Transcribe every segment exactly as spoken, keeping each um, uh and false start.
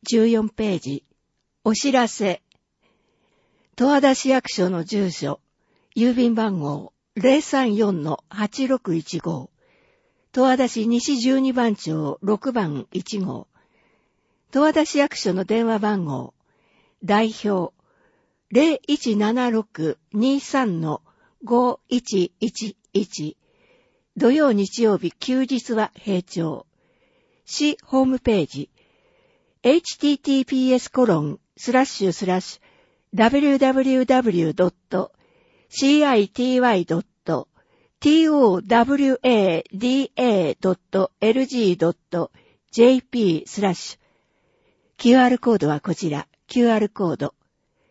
じゅうよんページ、お知らせ。十和田市役所の住所、郵便番号 ゼロさんよんのはちろくいちご、十和田市西じゅうにばん町ろくばんいちごう、十和田市役所の電話番号、代表 ゼロいちななろくにさんのごいちいちいち、土曜日曜日休日は閉庁。市ホームページ、エイチティーティーピーエスコロンスラッシュスラッシュダブリューダブリューダブリュードットシーアイティーワイドットトワダドットエルジードットジェーピースラッシュ キューアール コードはこちら、キューアール コード。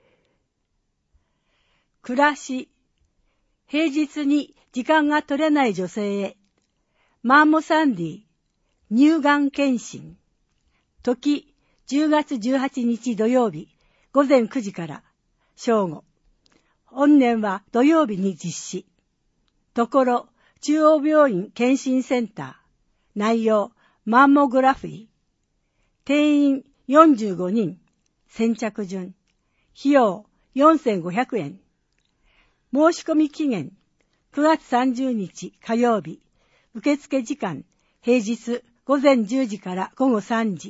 暮らし。平日に時間が取れない女性へ。マンモサンディ、乳がん検診。時、じゅうがつじゅうはちにち土曜日、午前くじから正午。本年は土曜日に実施。ところ、中央病院検診センター。内容、マンモグラフィー。定員よんじゅうごにん。先着順。費用よんせんごひゃくえん。申し込み期限、くがつさんじゅうにち火曜日。受付時間、平日午前じゅうじから午後さんじ。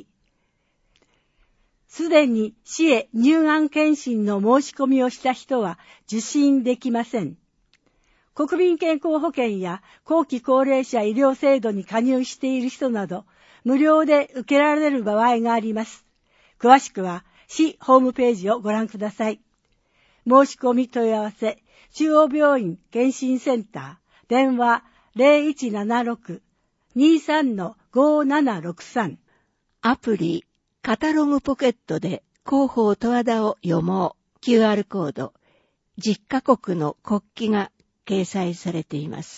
すでに市へ乳がん検診の申し込みをした人は受診できません。国民健康保険や後期高齢者医療制度に加入している人など、無料で受けられる場合があります。詳しくは市ホームページをご覧ください。申し込み問い合わせ、中央病院検診センター、電話ゼロいちななろくにさんのごななろくさん。 アプリ、カタログポケットで広報十和田を読もう キューアール コード、じゅっカ国の国旗が掲載されています。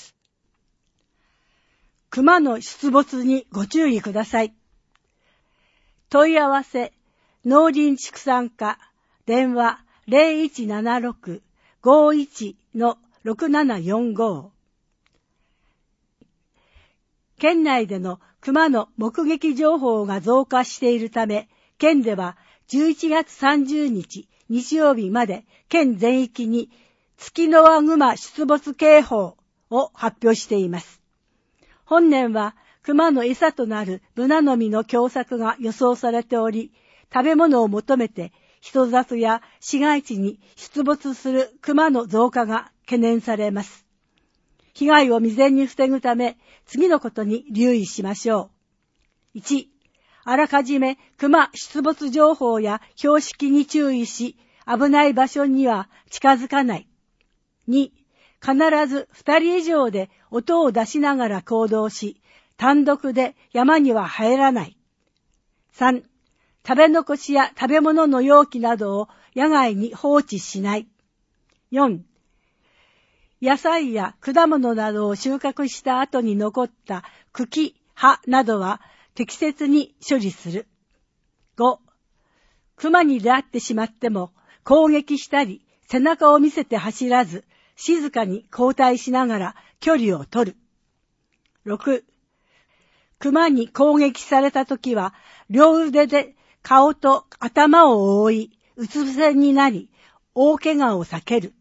熊の出没にご注意ください。問い合わせ、農林畜産課、電話ゼロいちななろくごいちのろくななよんご。県内での熊の目撃情報が増加しているため、県ではじゅういちがつさんじゅうにち日曜日まで県全域にツキノワグマ出没警報を発表しています。本年は熊の餌となるブナの実の凶作が予想されており、食べ物を求めて人里や市街地に出没する熊の増加が懸念されます。被害を未然に防ぐため、次のことに留意しましょう。いち、あらかじめ熊出没情報や標識に注意し、危ない場所には近づかない。に、必ずふたり以上で音を出しながら行動し、単独で山には入らない。さん、食べ残しや食べ物の容器などを野外に放置しない。よん、野菜や果物などを収穫した後に残った茎、葉などは適切に処理する。ご、熊に出会ってしまっても攻撃したり背中を見せて走らず静かに後退しながら距離を取る。ろく、熊に攻撃されたときは両腕で顔と頭を覆いうつ伏せになり大怪我を避ける。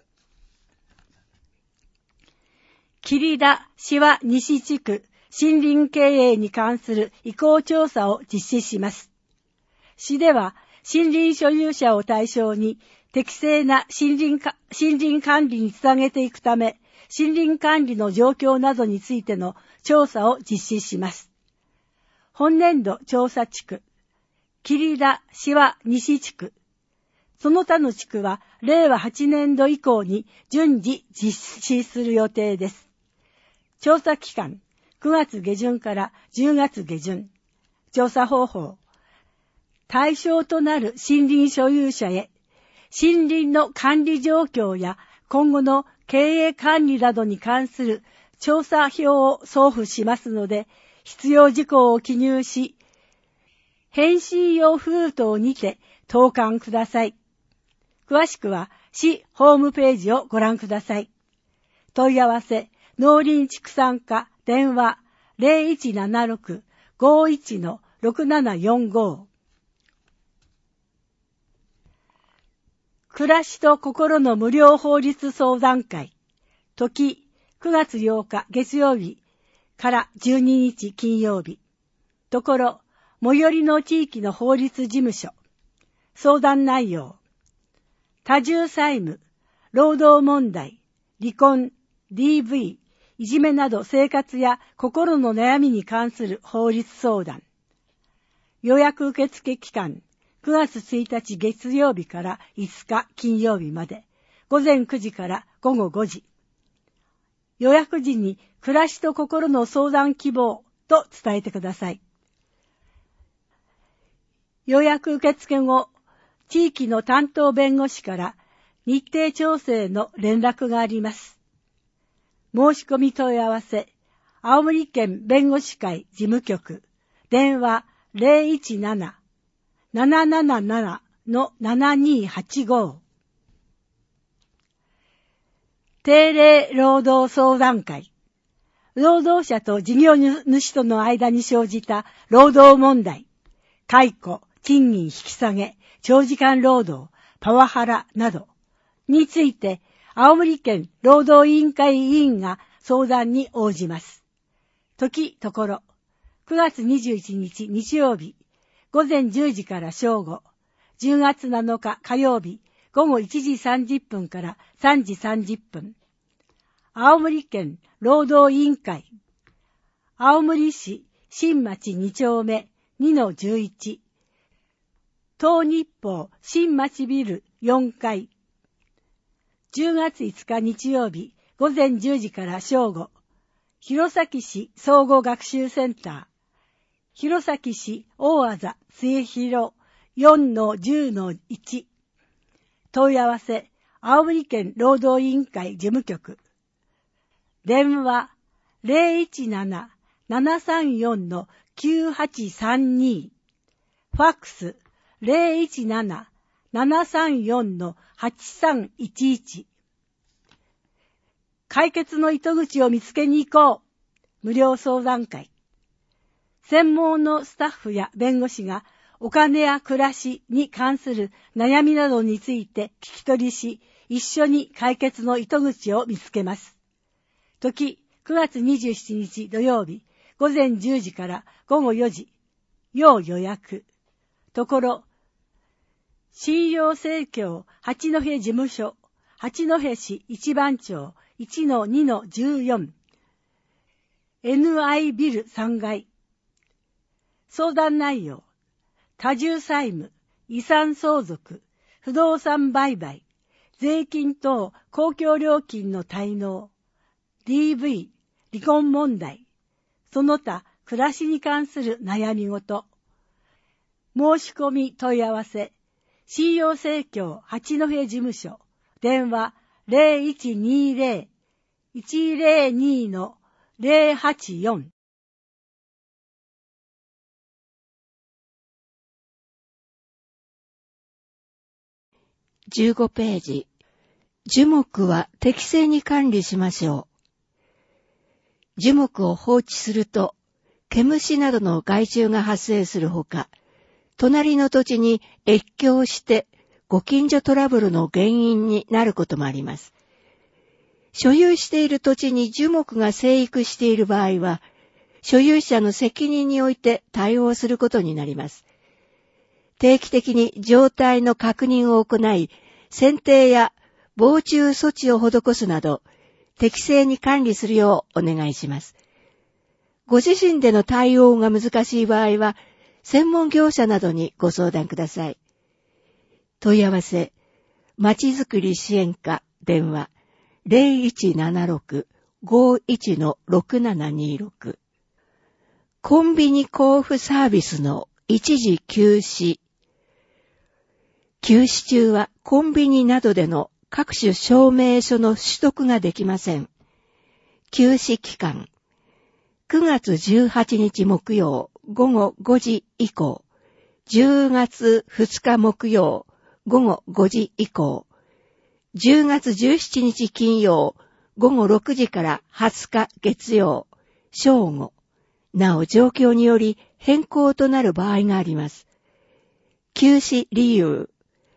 桐田市は西地区森林経営に関する意向調査を実施します。市では森林所有者を対象に適正な森林か、森林管理につなげていくため、森林管理の状況などについての調査を実施します。本年度調査地区、桐田市は西地区、その他の地区はれいわはちねんど以降に順次実施する予定です。調査期間、くがつげじゅんからじゅうがつげじゅん。調査方法、対象となる森林所有者へ、森林の管理状況や今後の経営管理などに関する調査表を送付しますので、必要事項を記入し、返信用封筒にて投函ください。詳しくは市ホームページをご覧ください。問い合わせ、農林畜産課電話ゼロいちななろくごいちのろくななよんご。 暮らしと心の無料法律相談会。時、くがつようか月曜日からじゅうににち金曜日。ところ、最寄りの地域の法律事務所。相談内容。多重債務、労働問題、離婚、ディーブイ、いじめなど生活や心の悩みに関する法律相談。予約受付期間、くがつついたち月曜日からいつか金曜日まで、ごぜんくじからごごごじ。予約時に暮らしと心の相談希望と伝えてください。予約受付後、地域の担当弁護士から日程調整の連絡があります。申し込み問い合わせ、青森県弁護士会事務局、電話 ゼロいちなな ななななな のななにはちご。定例労働相談会。労働者と事業主との間に生じた労働問題、解雇、賃金引き下げ、長時間労働、パワハラなどについて、青森県労働委員会委員が相談に応じます。時、ところ、くがつにじゅういちにち日曜日、ごぜんじゅうじから正午、じゅうがつなのか火曜日、ごごいちじさんじゅっぷんからさんじさんじゅっぷん。青森県労働委員会。青森市新町にちょうめ にのじゅういち。東日報新町ビルよんかい。じゅうがついつか日曜日、ごぜんじゅうじから正午、弘前市総合学習センター、弘前市大字末広 よんのじゅうのいち。問い合わせ、青森県労働委員会事務局。電話 ゼロいちなな ななさんよん きゅうはちさんに。ファックス ゼロいちなな ななさんよん はちさんいちいち。解決の糸口を見つけに行こう。無料相談会。専門のスタッフや弁護士がお金や暮らしに関する悩みなどについて聞き取りし、一緒に解決の糸口を見つけます。時、くがつにじゅうしちにち土曜日、ごぜんじゅうじからごごよじ。要予約。ところ、信用生協八戸事務所、八戸市一番町 いちのにのじゅうよん。エヌアイ ビルさんがい。相談内容、多重債務、遺産相続、不動産売買、税金等公共料金の滞納、ディーブイ、離婚問題、その他暮らしに関する悩み事。申し込み問い合わせ、信用生協八戸事務所、電話 ゼロいちにゼロ いちゼロに ゼロはちよん。 じゅうごページ。樹木は適正に管理しましょう。樹木を放置すると、毛虫などの害虫が発生するほか、隣の土地に越境してご近所トラブルの原因になることもあります。所有している土地に樹木が生育している場合は、所有者の責任において対応することになります。定期的に状態の確認を行い、剪定や防虫措置を施すなど、適正に管理するようお願いします。ご自身での対応が難しい場合は、専門業者などにご相談ください。問い合わせ、まちづくり支援課電話 ゼロいちななろく ごいち ろくななにろく。コンビニ交付サービスの一時休止。休止中はコンビニなどでの各種証明書の取得ができません。休止期間、くがつじゅうはちにち木曜ごごごじ以降、じゅうがつふつか木曜ごごごじ以降、じゅうがつじゅうしちにち金曜ごごろくじからはつか月曜正午、なお状況により変更となる場合があります。休止理由、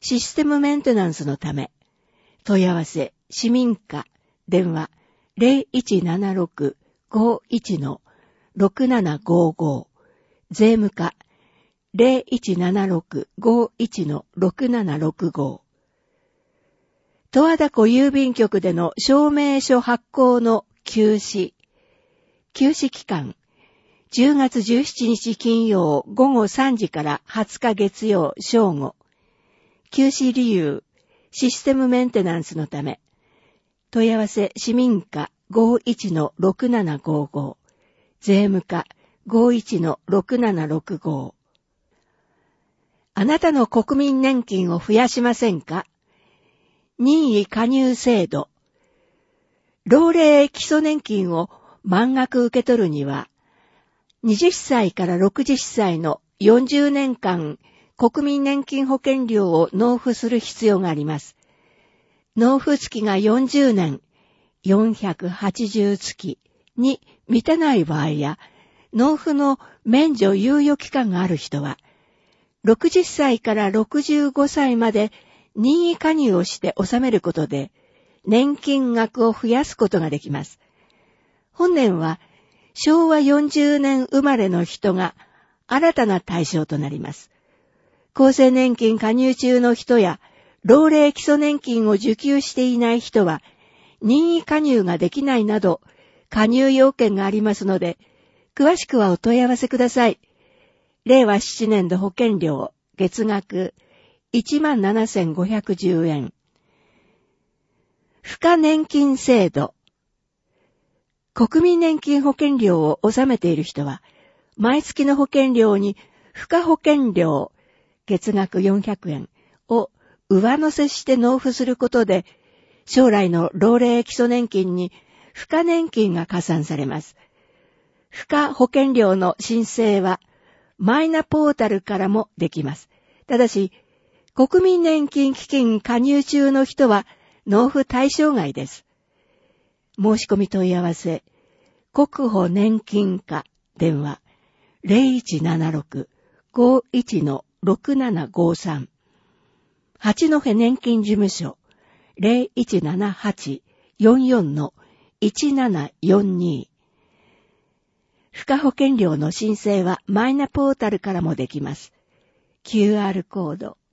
システムメンテナンスのため、問い合わせ、市民課、電話 ゼロいちななろく ごいち ろくななごご、税務課 ゼロいちななろく ごいち ろくななろくご、十和田湖郵便局での証明書発行の休止。休止期間、じゅうがつじゅうしちにち金曜午後さんじからはつか月曜正午。休止理由、システムメンテナンスのため。問い合わせ市民課 ごいち ろくななごご、税務課 ごいち ろくななろくご。あなたの国民年金を増やしませんか？任意加入制度。老齢基礎年金を満額受け取るには、はたちからろくじゅっさいのよんじゅうねんかん国民年金保険料を納付する必要があります。納付月がよんじゅうねん、よんひゃくはちじゅうつきに満たない場合や、納付の免除猶予期間がある人は、ろくじゅっさいからろくじゅうごさいまで任意加入をして納めることで、年金額を増やすことができます。本年は、しょうわよんじゅうねん生まれの人が新たな対象となります。厚生年金加入中の人や、老齢基礎年金を受給していない人は、任意加入ができないなど、加入要件がありますので、詳しくはお問い合わせください。れいわななねん度保険料、月額いちまんななせんごひゃくじゅうえん。付加年金制度。国民年金保険料を納めている人は、毎月の保険料に付加保険料、月額よんひゃくえんを上乗せして納付することで、将来の老齢基礎年金に付加年金が加算されます。付加保険料の申請は、マイナポータルからもできます。ただし、国民年金基金加入中の人は納付対象外です。申し込み問い合わせ、国保年金課電話 ゼロいちななろく ごいち ろくななごさん、八戸年金事務所 ゼロいちななはち よんよん いちななよんに。付加保険料の申請はマイナポータルからもできます。キューアール コード。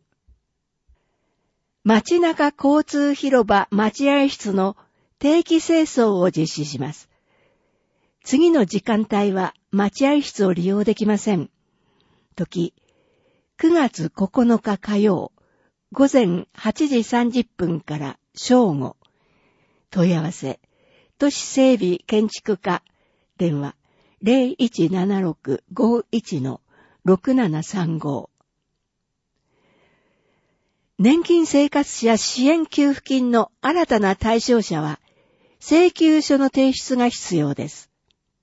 街中交通広場待合室の定期清掃を実施します。次の時間帯は待合室を利用できません。時、くがつここのか火曜、午前はちじさんじゅっぷんから正午。問い合わせ、都市整備建築課、電話、ゼロいちななろく ごいち ろくななさんご。年金生活者支援給付金の新たな対象者は、請求書の提出が必要です。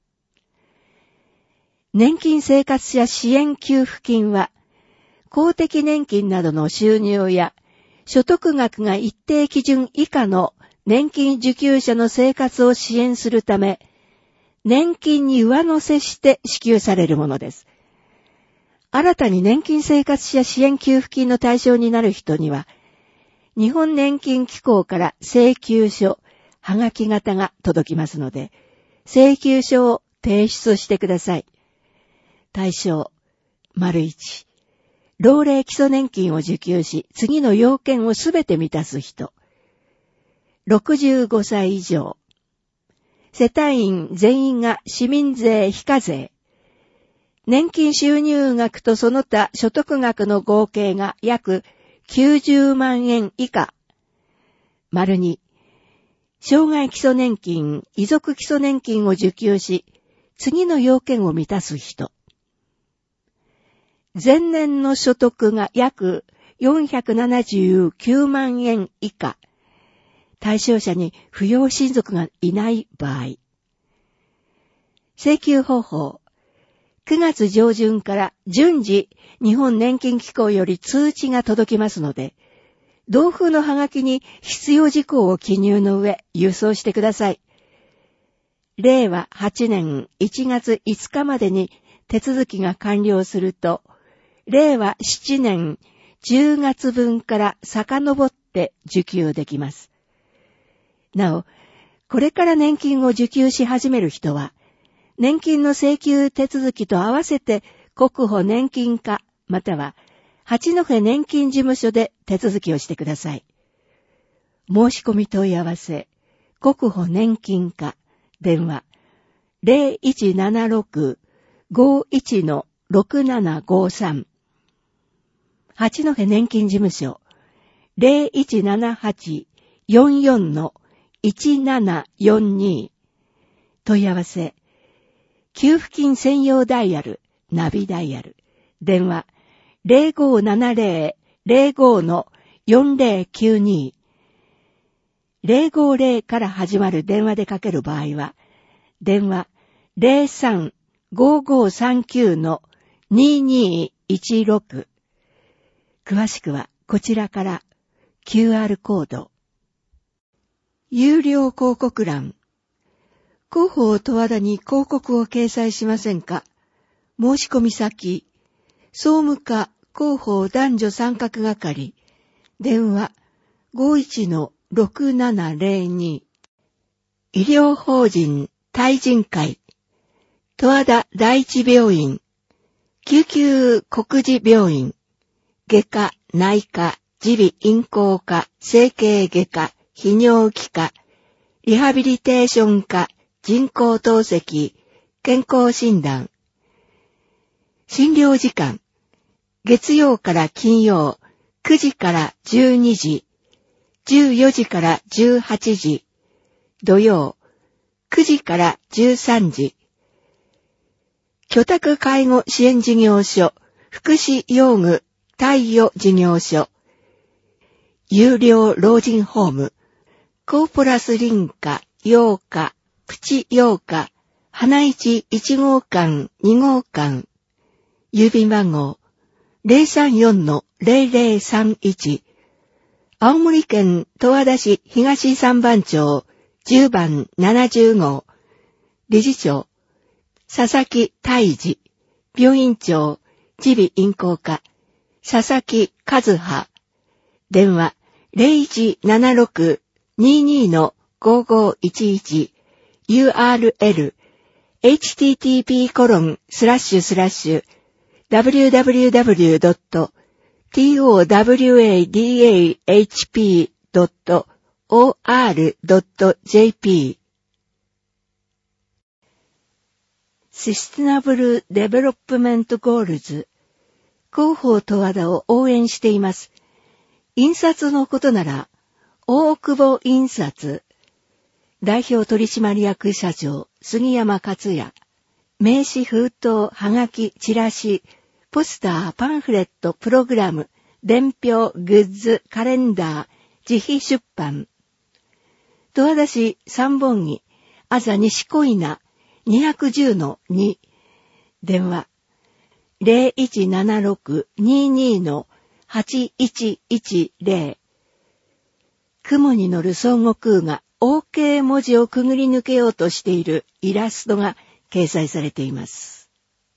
年金生活者支援給付金は、公的年金などの収入や、所得額が一定基準以下の年金受給者の生活を支援するため、年金に上乗せして支給されるものです。新たに年金生活者支援給付金の対象になる人には、日本年金機構から請求書、はがき型が届きますので、請求書を提出してください。対象、丸一、老齢基礎年金を受給し、次の要件をすべて満たす人。ろくじゅうごさい以上。世帯員全員が市民税非課税。年金収入額とその他所得額の合計が約きゅうじゅうまんえん以下。丸に、障害基礎年金、遺族基礎年金を受給し、次の要件を満たす人。前年の所得が約よんひゃくななじゅうきゅうまんえん以下。対象者に扶養親族がいない場合。請求方法。くがつ上旬から順次日本年金機構より通知が届きますので、同封のハガキに必要事項を記入の上郵送してください。れいわはちねんいちがついつかまでに手続きが完了すると、れいわしちねんじゅうがつぶんから遡って受給できます。なお、これから年金を受給し始める人は、年金の請求手続きと合わせて国保年金課または八戸年金事務所で手続きをしてください。申し込み問い合わせ、国保年金課、電話 ゼロいちななろく ごいち ろくななごさん 八戸年金事務所 ゼロいちななはち よんよん いちななよんに 問い合わせ、給付金専用ダイヤル、ナビダイヤル、電話 ゼロごななゼロ ゼロご よんゼロきゅうに ゼロごゼロから始まる電話でかける場合は、電話 ゼロさん ごごさんきゅう ににいちろく 詳しくはこちらから キューアール コード。有料広告欄。広報十和田に広告を掲載しませんか？申し込み先、総務課広報男女参画係、電話 ごいちのろくななゼロに、医療法人対人会、十和田第一病院、救急国事病院、外科、内科、耳鼻咽喉科、整形外科、泌尿器科、リハビリテーション科、人工透析、健康診断。診療時間、月曜から金曜、くじからじゅうにじ、じゅうよじからじゅうはちじ、土曜、くじからじゅうさんじ。居宅介護支援事業所、福祉用具貸与事業所、有料老人ホーム、コーポラス林家、洋家、プチ洋家、花市いち号館、に号館、郵便番号 ゼロさんよんのゼロゼロさんいち、青森県十和田市東三番町じゅうばんななじゅう号、理事長、佐々木泰治、病院長、耳鼻咽喉科、佐々木和葉、電話 ゼロいちななろく ににのごごいちいち、ユーアールエル、エイチティーティーピーコロンスラッシュスラッシュ ダブリューダブリューダブリュードットトワダップドットオーアールドットジェーピー システナブルデベロップメントゴールズ、広報十和田を応援しています。印刷のことなら、大久保印刷、代表取締役社長、杉山克也、名刺封筒、はがき、チラシ、ポスター、パンフレット、プログラム、伝票、グッズ、カレンダー、自費出版。十和田市三本木、あざ西小稲、にひゃくじゅうのに、電話、ゼロいちななろく ににのはちいちいちゼロ。雲に乗る孫悟空が オーケー 文字をくぐり抜けようとしているイラストが掲載されています。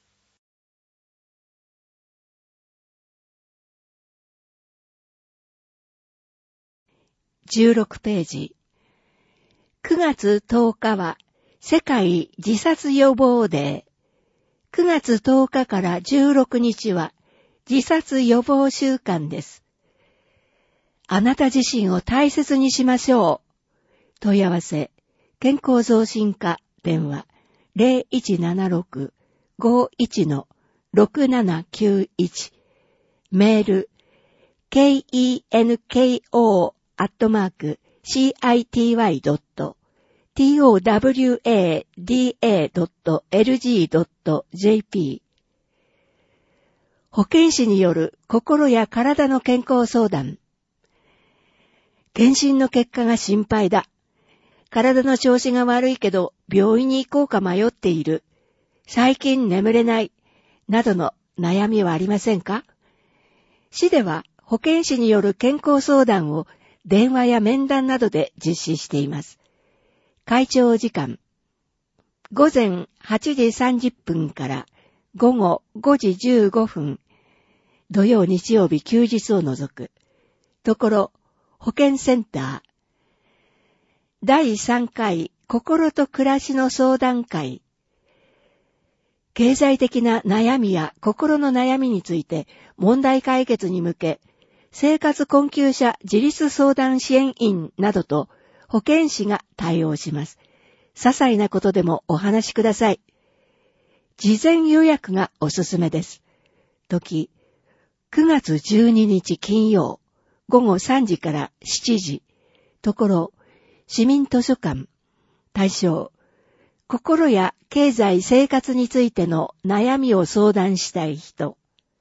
じゅうろくページ。くがつとおかは世界自殺予防デー。くがつとおかからじゅうろくにちは自殺予防週間です。あなた自身を大切にしましょう。問い合わせ、健康増進課、電話、ゼロいちななろく ごいちのろくななきゅういち、メール、ケンコー アットマーク、シーアイティーワイ ドット、トワダット ドット エルジー ドット ジェーピー。保健師による心や体の健康相談。検診の結果が心配だ。体の調子が悪いけど病院に行こうか迷っている。最近眠れない。などの悩みはありませんか？市では保健師による健康相談を電話や面談などで実施しています。会長時間。午前はちじさんじゅっぷんから午後ごじじゅうごふん。 土曜日曜日休日を除く。ところ、保健センター。だいさんかい心と暮らしの相談会。経済的な悩みや心の悩みについて問題解決に向け、生活困窮者自立相談支援員などと保健師が対応します。些細なことでもお話しください。事前予約がおすすめです。時、くがつじゅうににち金曜、ごごさんじからしちじ。ところ、市民図書館。対象、心や経済生活についての悩みを相談したい人。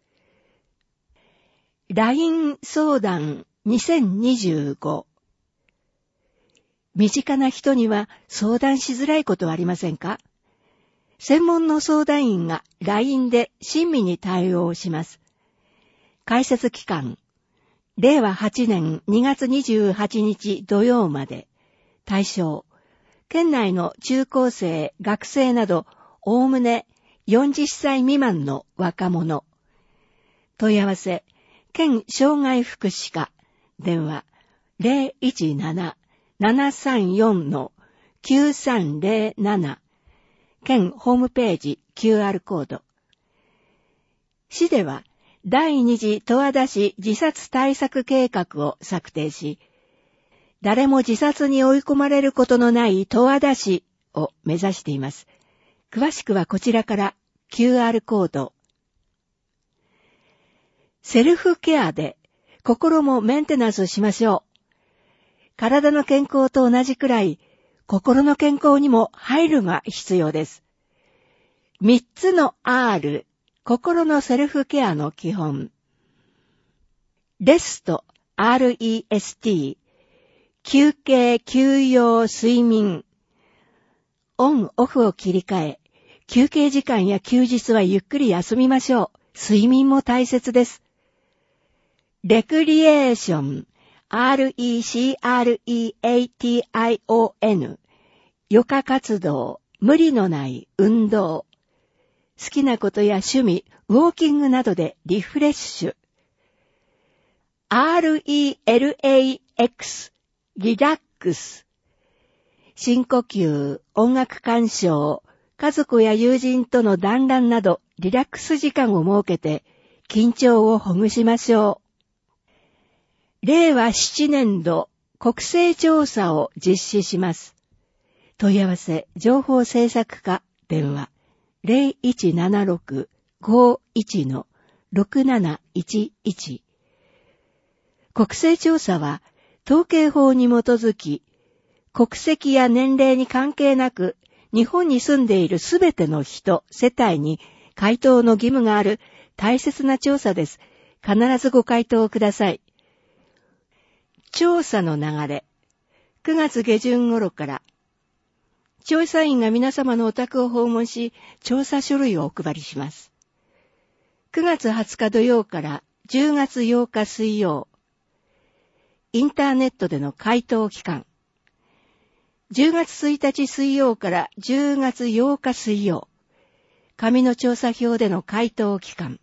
ライン 相談にせんにじゅうご。身近な人には相談しづらいことはありませんか？専門の相談員が ライン で親身に対応します。開設期間、れいわはちねんにがつにじゅうはちにち土曜まで。対象、県内の中高生、学生など、おおむねよんじゅっさい未満の若者。問い合わせ、県障害福祉課、電話 ゼロいちなな ななさんよん きゅうさんゼロなな、県ホームページ キューアール コード。市では、第二次十和田市自殺対策計画を策定し、誰も自殺に追い込まれることのない十和田市を目指しています。詳しくはこちらから キューアール コード。セルフケアで心もメンテナンスしましょう。体の健康と同じくらい心の健康にも配慮が必要です。三つの アール、心のセルフケアの基本。レスト、アールイーエスティー、休憩、休養、睡眠。オン、オフを切り替え、休憩時間や休日はゆっくり休みましょう。睡眠も大切です。レクリエーション、アールイーシーアールイーエーティーアイオーエヌ、余暇活動、無理のない運動。好きなことや趣味、ウォーキングなどでリフレッシュ。アールイーエルエーエックス、リラックス。深呼吸、音楽鑑賞、家族や友人との団らんなどリラックス時間を設けて緊張をほぐしましょう。れいわななねんど国勢調査を実施します。問い合わせ、情報制作課、電話ゼロいちななろく ごいち ろくなないちいち。国勢調査は統計法に基づき、国籍や年齢に関係なく、日本に住んでいるすべての人、世帯に回答の義務がある大切な調査です。必ずご回答ください。調査の流れ。くがつげじゅん頃から、調査員が皆様のお宅を訪問し、調査書類をお配りします。くがつはつか土曜からじゅうがつようか水曜、インターネットでの回答期間。じゅうがつついたち水曜からじゅうがつようか水曜、紙の調査票での回答期間。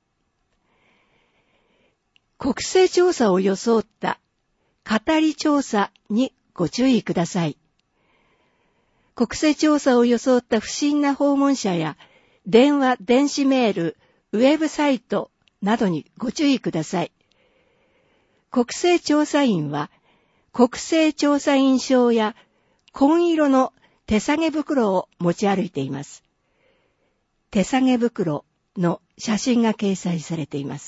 国勢調査を装った語り調査にご注意ください。国勢調査を装った不審な訪問者や電話、電子メール、ウェブサイトなどにご注意ください。国勢調査員は国勢調査員証や紺色の手提げ袋を持ち歩いています。手提げ袋の写真が掲載されています。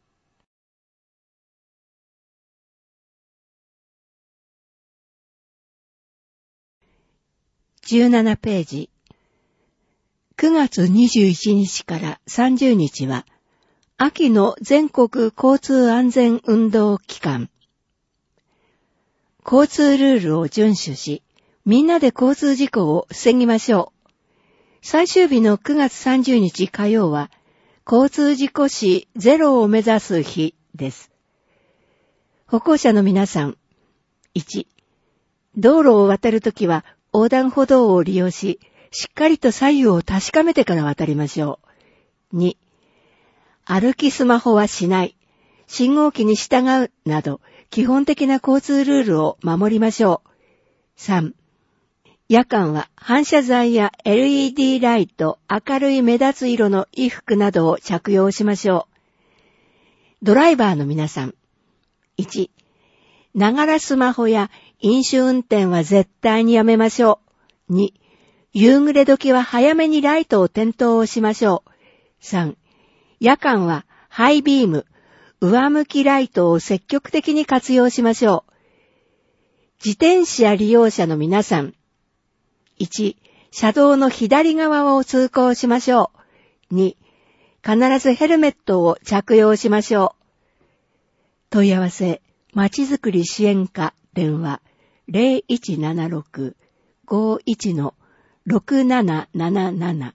じゅうななページ。くがつにじゅういちにちからさんじゅうにちは、秋の全国交通安全運動期間。交通ルールを遵守し、みんなで交通事故を防ぎましょう。最終日のくがつさんじゅうにち火曜は、交通事故死ゼロを目指す日です。歩行者の皆さん。いち、道路を渡るときは横断歩道を利用し、しっかりと左右を確かめてから渡りましょう。に、 歩きスマホはしない、信号機に従うなど、基本的な交通ルールを守りましょう。さん、夜間は反射材や エルイーディー ライト、明るい目立つ色の衣服などを着用しましょう。ドライバーの皆さん。いち、ながらスマホや飲酒運転は絶対にやめましょう。に、夕暮れ時は早めにライトを点灯をしましょう。さん、夜間はハイビーム、上向きライトを積極的に活用しましょう。自転車利用者の皆さん。いち、車道の左側を通行しましょう。に、必ずヘルメットを着用しましょう。問い合わせ、まちづくり支援課電話 ゼロいちななろく ごいち ろくなななななな。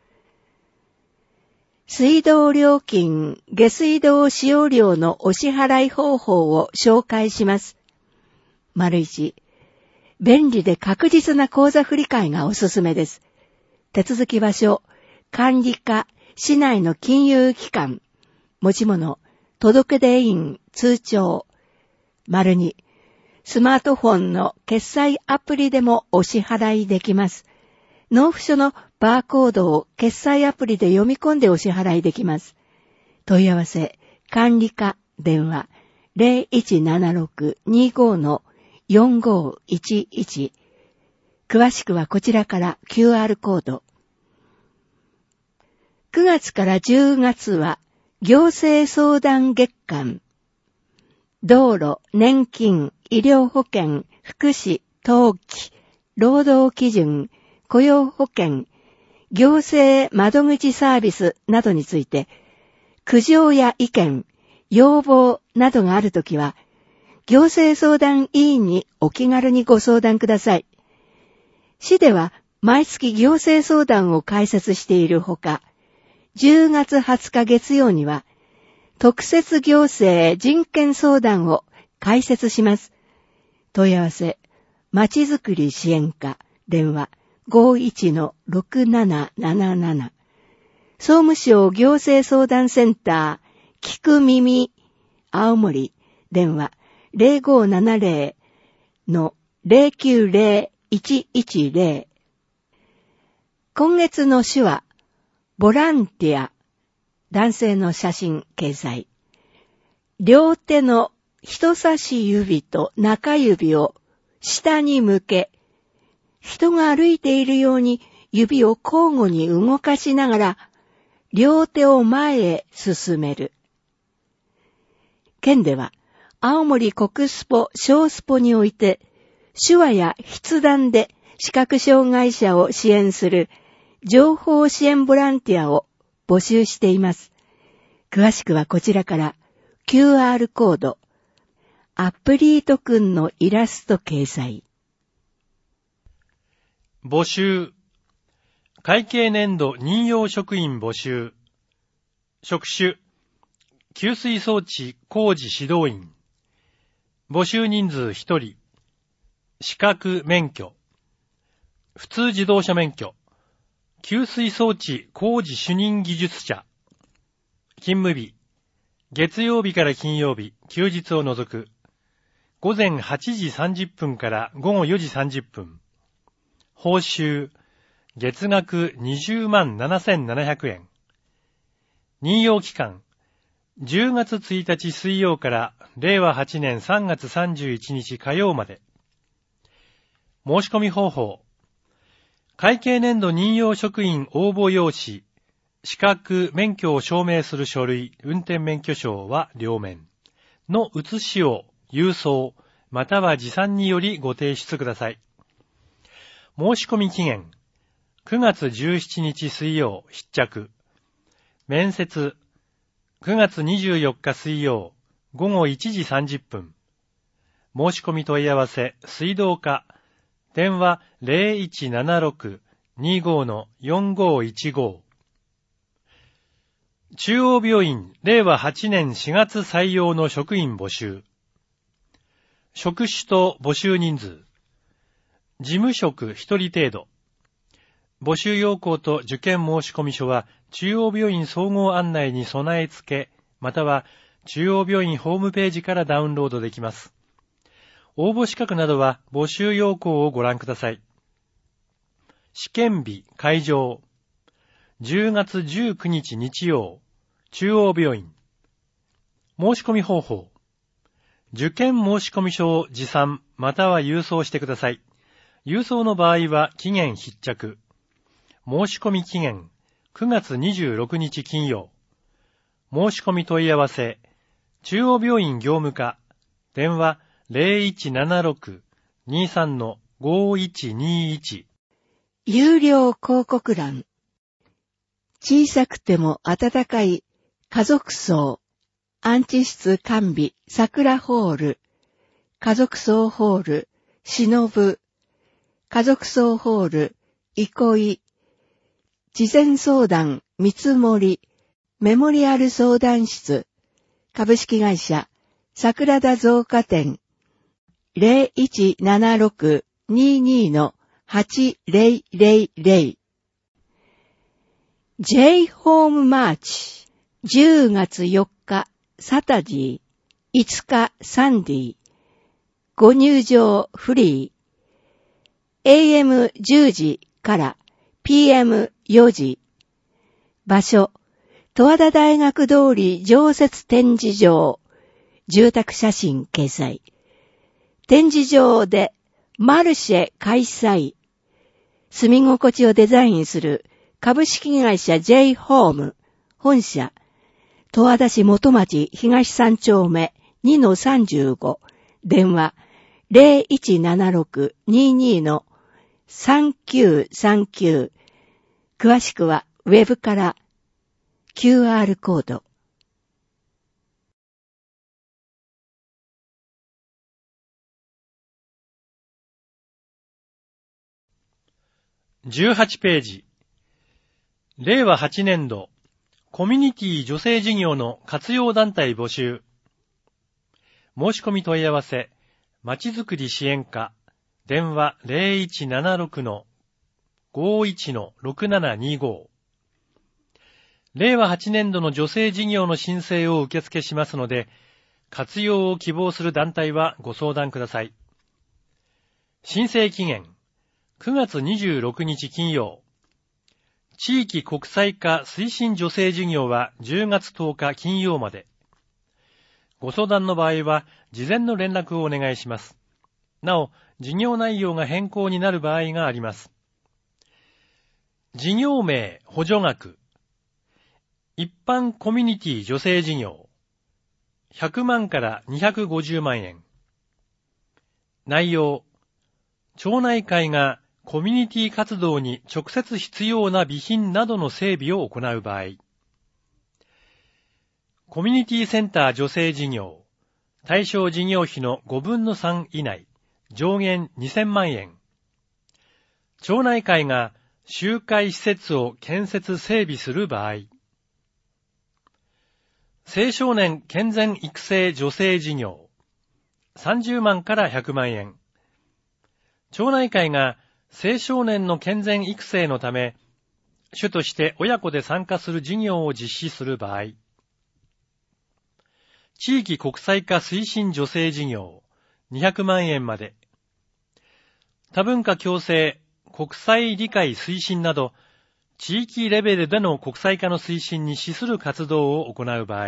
水道料金、下水道使用料のお支払い方法を紹介します。丸一、便利で確実な口座振替がおすすめです。手続き場所、管理課、市内の金融機関、持ち物、届出印、通帳。丸二、スマートフォンの決済アプリでもお支払いできます。納付書のバーコードを決済アプリで読み込んでお支払いできます。問い合わせ、管理課、電話、ゼロいちななろく にご よんごいちいち。詳しくはこちらから キューアール コード。くがつからじゅうがつは行政相談月間。道路、年金、医療保険、福祉、登記、労働基準、雇用保険、行政窓口サービスなどについて、苦情や意見、要望などがあるときは、行政相談委員にお気軽にご相談ください。市では毎月行政相談を開設しているほか、じゅうがつはつか月曜には、特設行政人権相談を開設します。問い合わせ、まちづくり支援課、電話 ごいちのろくなななななな。総務省行政相談センター、聞く耳、青森、電話 ゼロごななゼロのゼロきゅうゼロいちいちゼロ。今月の手話、ボランティア、男性の写真掲載。両手の人差し指と中指を下に向け、人が歩いているように指を交互に動かしながら、両手を前へ進める。県では、青森国スポ小スポにおいて、手話や筆談で視覚障害者を支援する情報支援ボランティアを募集しています。詳しくはこちらから キューアール コード、アプリートくんのイラスト掲載。 募集。会計年度任用職員募集。職種。給水装置工事指導員。募集人数ひとり。資格免許。普通自動車免許。給水装置工事主任技術者。勤務日。月曜日から金曜日、休日を除く。午前はちじさんじゅっぷんから午後よじさんじゅっぷん。報酬。月額にじゅうまんななせんななひゃくえん。任用期間。じゅうがつついたち水曜かられいわはちねんさんがつさんじゅういちにち火曜まで。申し込み方法。会計年度任用職員応募用紙、資格、免許を証明する書類、運転免許証は両面の写しを郵送、または持参によりご提出ください。申し込み期限。くがつじゅうしちにち水曜必着。面接。くがつにじゅうよっか水曜ごごいちじさんじゅっぷん。申し込み問い合わせ水道課。電話 ゼロいちななろく にご よんごいちご。中央病院れいわはちねんしがつ採用の職員募集。職種と募集人数。事務職ひとり程度。募集要項と受験申込書は中央病院総合案内に備え付け、または中央病院ホームページからダウンロードできます。応募資格などは募集要項をご覧ください。試験日、会場。じゅうがつじゅうくにち日曜、中央病院。申し込み方法。受験申込書を持参または郵送してください。郵送の場合は期限必着。申し込み期限くがつにじゅうろくにち金曜。申し込み問い合わせ中央病院業務課電話 ゼロいちななろく にさん ごいちにいち。 有料広告欄。小さくても温かい家族葬安置室完備桜ホール家族葬ホールしのぶ家族葬ホール憩い事前相談見積もりメモリアル相談室株式会社桜田造花店 ゼロいちななろく にに はちゼロゼロゼロ J ホームマーチじゅうがつよっかサタディいつかサンディご入場フリー エーエムじゅうじから ピーエムよじ場所十和田大学通り常設展示場住宅写真掲載展示場でマルシェ開催住み心地をデザインする株式会社 J ホーム本社十和田市元町東三丁目 にのさんじゅうご 電話 ゼロいちななろく にに さんきゅうさんきゅう 詳しくはウェブからキューアール コードじゅうはちページれいわはちねんどコミュニティ女性事業の活用団体募集申し込み問い合わせまちづくり支援課電話 ゼロいちななろく ごいち ろくななにごれいわはちねんどの女性事業の申請を受付しますので活用を希望する団体はご相談ください。申請期限くがつにじゅうろくにち金曜地域国際化推進女性事業はじゅうがつとおか金曜まで。ご相談の場合は事前の連絡をお願いします。なお、事業内容が変更になる場合があります。事業名、補助額。一般コミュニティ女性事業。ひゃくまんからにひゃくごじゅうまんえん。内容。町内会がコミュニティ活動に直接必要な備品などの整備を行う場合。コミュニティセンター女性事業。対象事業費のごぶんのさん以内。上限にせんまんえん。町内会が集会施設を建設整備する場合。青少年健全育成女性事業。さんじゅうまんからひゃくまんえん。町内会が青少年の健全育成のため、主として親子で参加する事業を実施する場合。地域国際化推進女性事業、にひゃくまんえんまで。多文化共生、国際理解推進など、地域レベルでの国際化の推進に資する活動を行う場合。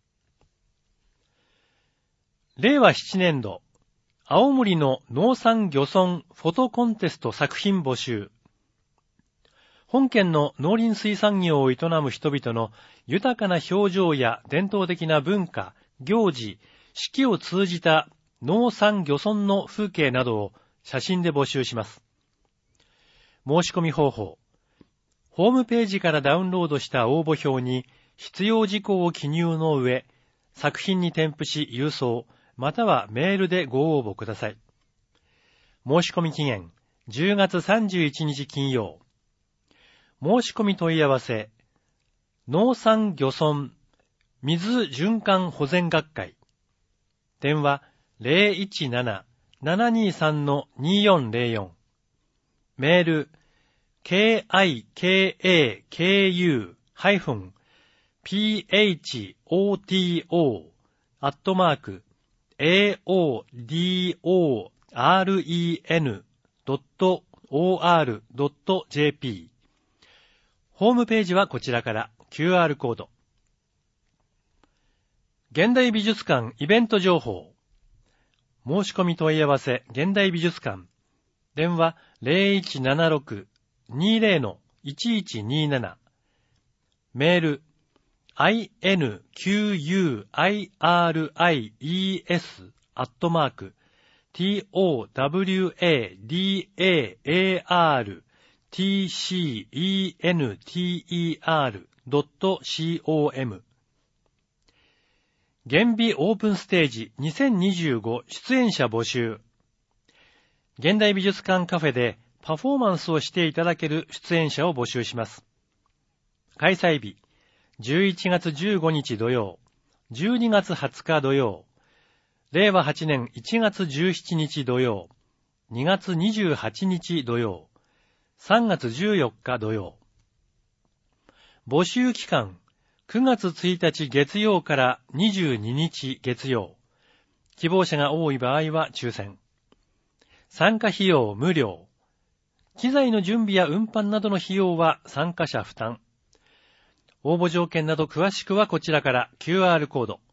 れいわななねんど、青森の農産漁村フォトコンテスト作品募集。本県の農林水産業を営む人々の豊かな表情や伝統的な文化、行事、四季を通じた農産漁村の風景などを写真で募集します。申し込み方法。ホームページからダウンロードした応募表に必要事項を記入の上、作品に添付し郵送、またはメールでご応募ください。申し込み期限、じゅうがつさんじゅういちにち金曜。申し込み問い合わせ、農産漁村水循環保全学会。電話 ゼロいちなな ななにさん によんゼロよん。メール、ケーアイケーエーケーユーハイフン、ピーエイチオーティーオー アットマーク、エーオーディーオーアールイーエヌ ドット オーアール ドット ジェーピー。ホームページはこちらから キューアール コード。現代美術館イベント情報。申し込み問い合わせ現代美術館。電話 ゼロいちななろく にゼロ いちいちになな。メール インクユーアイアールアイイーエス アットマーク トワダール ティーシーイーエヌティーイーアール ドット コム。現美オープンステージにせんにじゅうご出演者募集。現代美術館カフェでパフォーマンスをしていただける出演者を募集します。開催日、じゅういちがつじゅうごにち土曜、じゅうにがつはつか土曜、れいわはちねんいちがつじゅうしちにち土曜、にがつにじゅうはちにち土曜、さんがつじゅうよっか土曜。募集期間、くがつついたち月曜からにじゅうににち月曜。希望者が多い場合は抽選。参加費用無料。機材の準備や運搬などの費用は参加者負担。応募条件など詳しくはこちらから キューアール コード。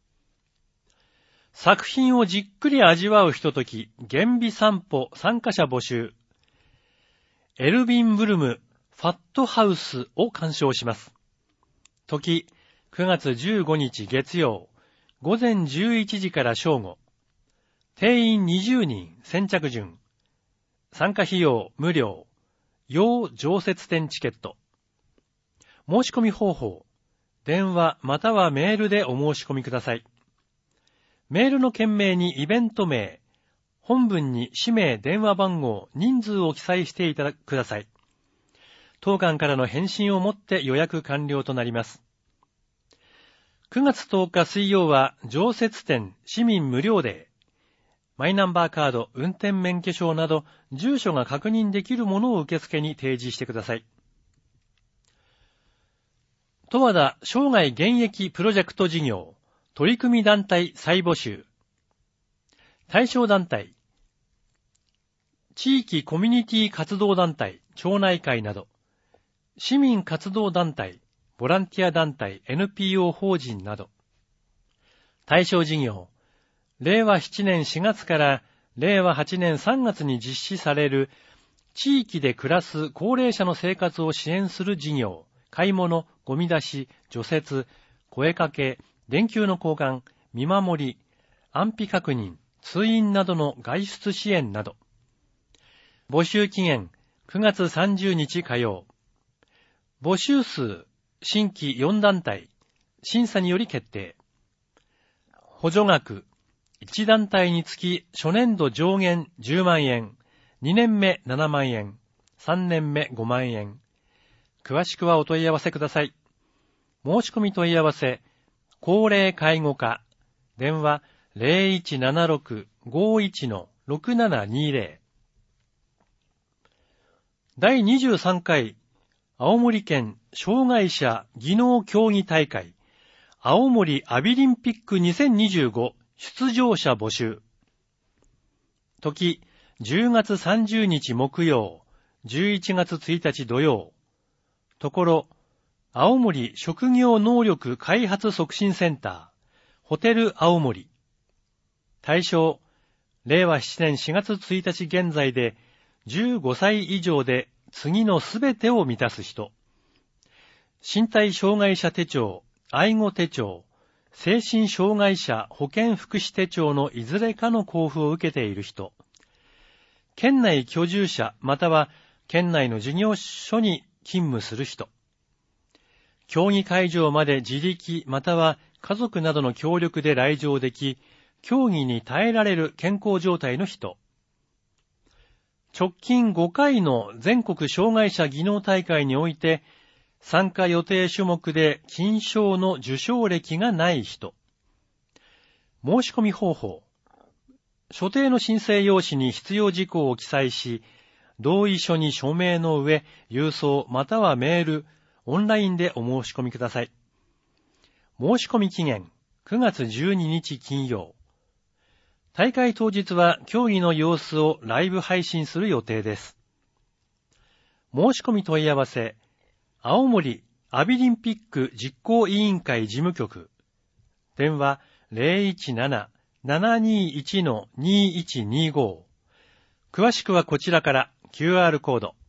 作品をじっくり味わうひととき、現美散歩参加者募集。エルビン・ブルム、ファットハウスを鑑賞します。時、くがつじゅうごにち月曜、ごぜんじゅういちじから正午。定員にじゅうにん、先着順。参加費用無料。要常設展チケット。申し込み方法。電話またはメールでお申し込みください。メールの件名にイベント名、本文に氏名、電話番号、人数を記載していただください。当館からの返信をもって予約完了となります。くがつとおか水曜は常設展市民無料デー。マイナンバーカード、運転免許証など住所が確認できるものを受付に提示してください。十和田生涯現役プロジェクト事業取り組み団体再募集。対象団体、地域コミュニティ活動団体、町内会など、市民活動団体、ボランティア団体、エヌピーオー 法人など。対象事業、れいわななねんしがつかられいわはちねんさんがつに実施される地域で暮らす高齢者の生活を支援する事業、買い物、ゴミ出し、除雪、声かけ、電球の交換、見守り、安否確認、通院などの外出支援など。募集期限、くがつさんじゅうにち火曜。募集数、新規よんだんたい、審査により決定。補助額、いちだんたいにつき初年度上限じゅうまんえん、にねんめななまんえん、さんねんめごまんえん。詳しくはお問い合わせください。申し込み問い合わせ、高齢介護課、電話 ゼロいちななろく ごいち ろくななにゼロ。だいにじゅうさんかい青森県障害者技能競技大会青森アビリンピックにせんにじゅうご出場者募集。時、じゅうがつさんじゅうにち木曜、じゅういちがつついたち土曜。ところ、青森職業能力開発促進センター、ホテル青森。対象、れいわななねんしがつついたち現在でじゅうごさい以上で次のすべてを満たす人。身体障害者手帳、愛護手帳、精神障害者保健福祉手帳のいずれかの交付を受けている人。県内居住者または県内の事業所に勤務する人。競技会場まで自力または家族などの協力で来場でき、競技に耐えられる健康状態の人。直近ごかいの全国障害者技能大会において、参加予定種目で金賞の受賞歴がない人。申し込み方法。所定の申請用紙に必要事項を記載し、同意書に署名の上、郵送またはメール、 オンラインでお申し込みください。申し込み期限くがつじゅうににち金曜。大会当日は競技の様子をライブ配信する予定です。申し込み問い合わせ、青森アビリンピック実行委員会事務局、電話 ゼロいちなな ななにいち にいちにご。詳しくはこちらから キューアール コード。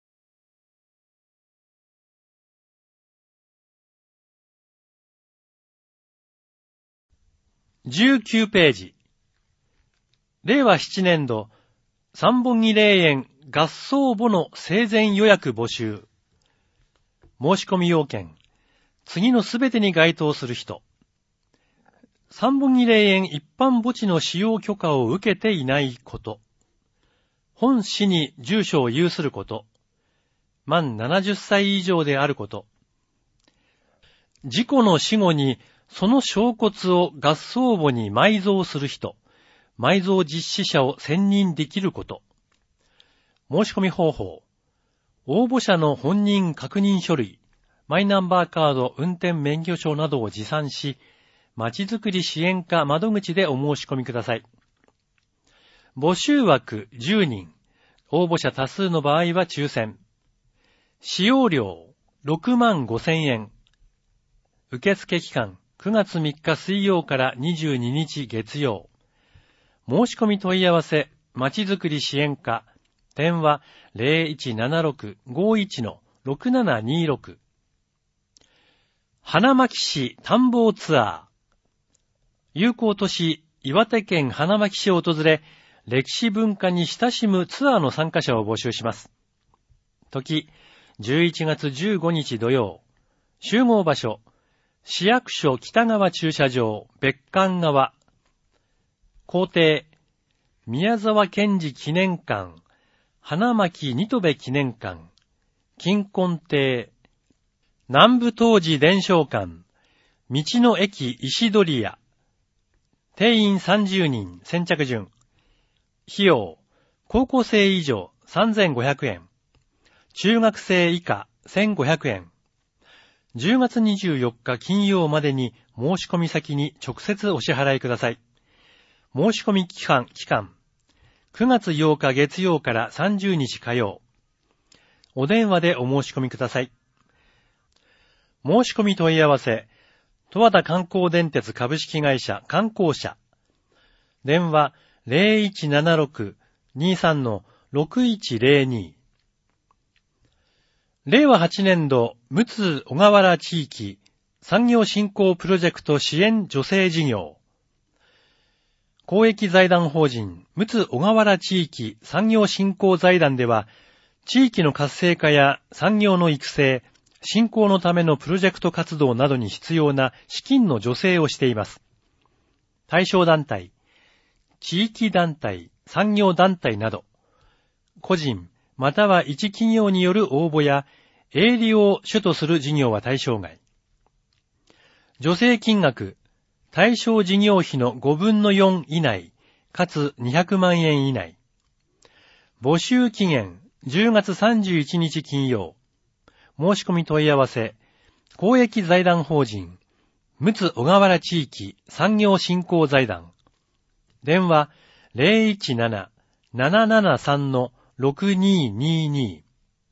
じゅうきゅうページ。れいわななねん度三本木霊園合葬墓の生前予約募集。申し込み要件。次のすべてに該当する人。三本木霊園一般墓地の使用許可を受けていないこと。本市に住所を有すること。満ななじゅっさい以上であること。事故の死後にその小骨を合葬墓に埋蔵する人。埋蔵実施者を選任できること。申し込み方法。応募者の本人確認書類、マイナンバーカード、運転免許証などを持参し、まちづくり支援課窓口でお申し込みください。募集枠じゅうにん。応募者多数の場合は抽選。使用料ろくまんごせんえん。受付期間くがつみっか水曜からにじゅうににち月曜。申し込み問い合わせ、まちづくり支援課、電話 ゼロいちななろく ごいち ろくななにろく。花巻市探訪ツアー。友好都市岩手県花巻市を訪れ、歴史文化に親しむツアーの参加者を募集します。時、じゅういちがつじゅうごにち土曜。集合場所、市役所北側駐車場、別館側。行程、宮沢賢治記念館、花巻新戸部記念館、金婚亭、南部東寺伝承館、道の駅石鳥屋。定員さんじゅうにん、先着順。費用、高校生以上さんぜんごひゃくえん。中学生以下せんごひゃくえん。じゅうがつにじゅうよっか金曜までに申し込み先に直接お支払いください。申し込み期間、期間。くがつようか月曜からさんじゅうにち火曜。お電話でお申し込みください。申し込み問い合わせ、十和田観光電鉄株式会社観光社。電話 ゼロいちななろく にさん ろくいちゼロに。れいわはちねん度陸奥小河原地域産業振興プロジェクト支援助成事業。公益財団法人陸奥小河原地域産業振興財団では、地域の活性化や産業の育成、振興のためのプロジェクト活動などに必要な資金の助成をしています。対象団体、地域団体、産業団体など、個人または一企業による応募や営利を主とする事業は対象外。助成金額、対象事業費のごぶんのよん以内、かつにひゃくまんえん以内。募集期限、じゅうがつさんじゅういちにち金曜。申し込み問い合わせ、公益財団法人、陸奥小河原地域産業振興財団。電話 ゼロいちなな ななななさん ろくににに。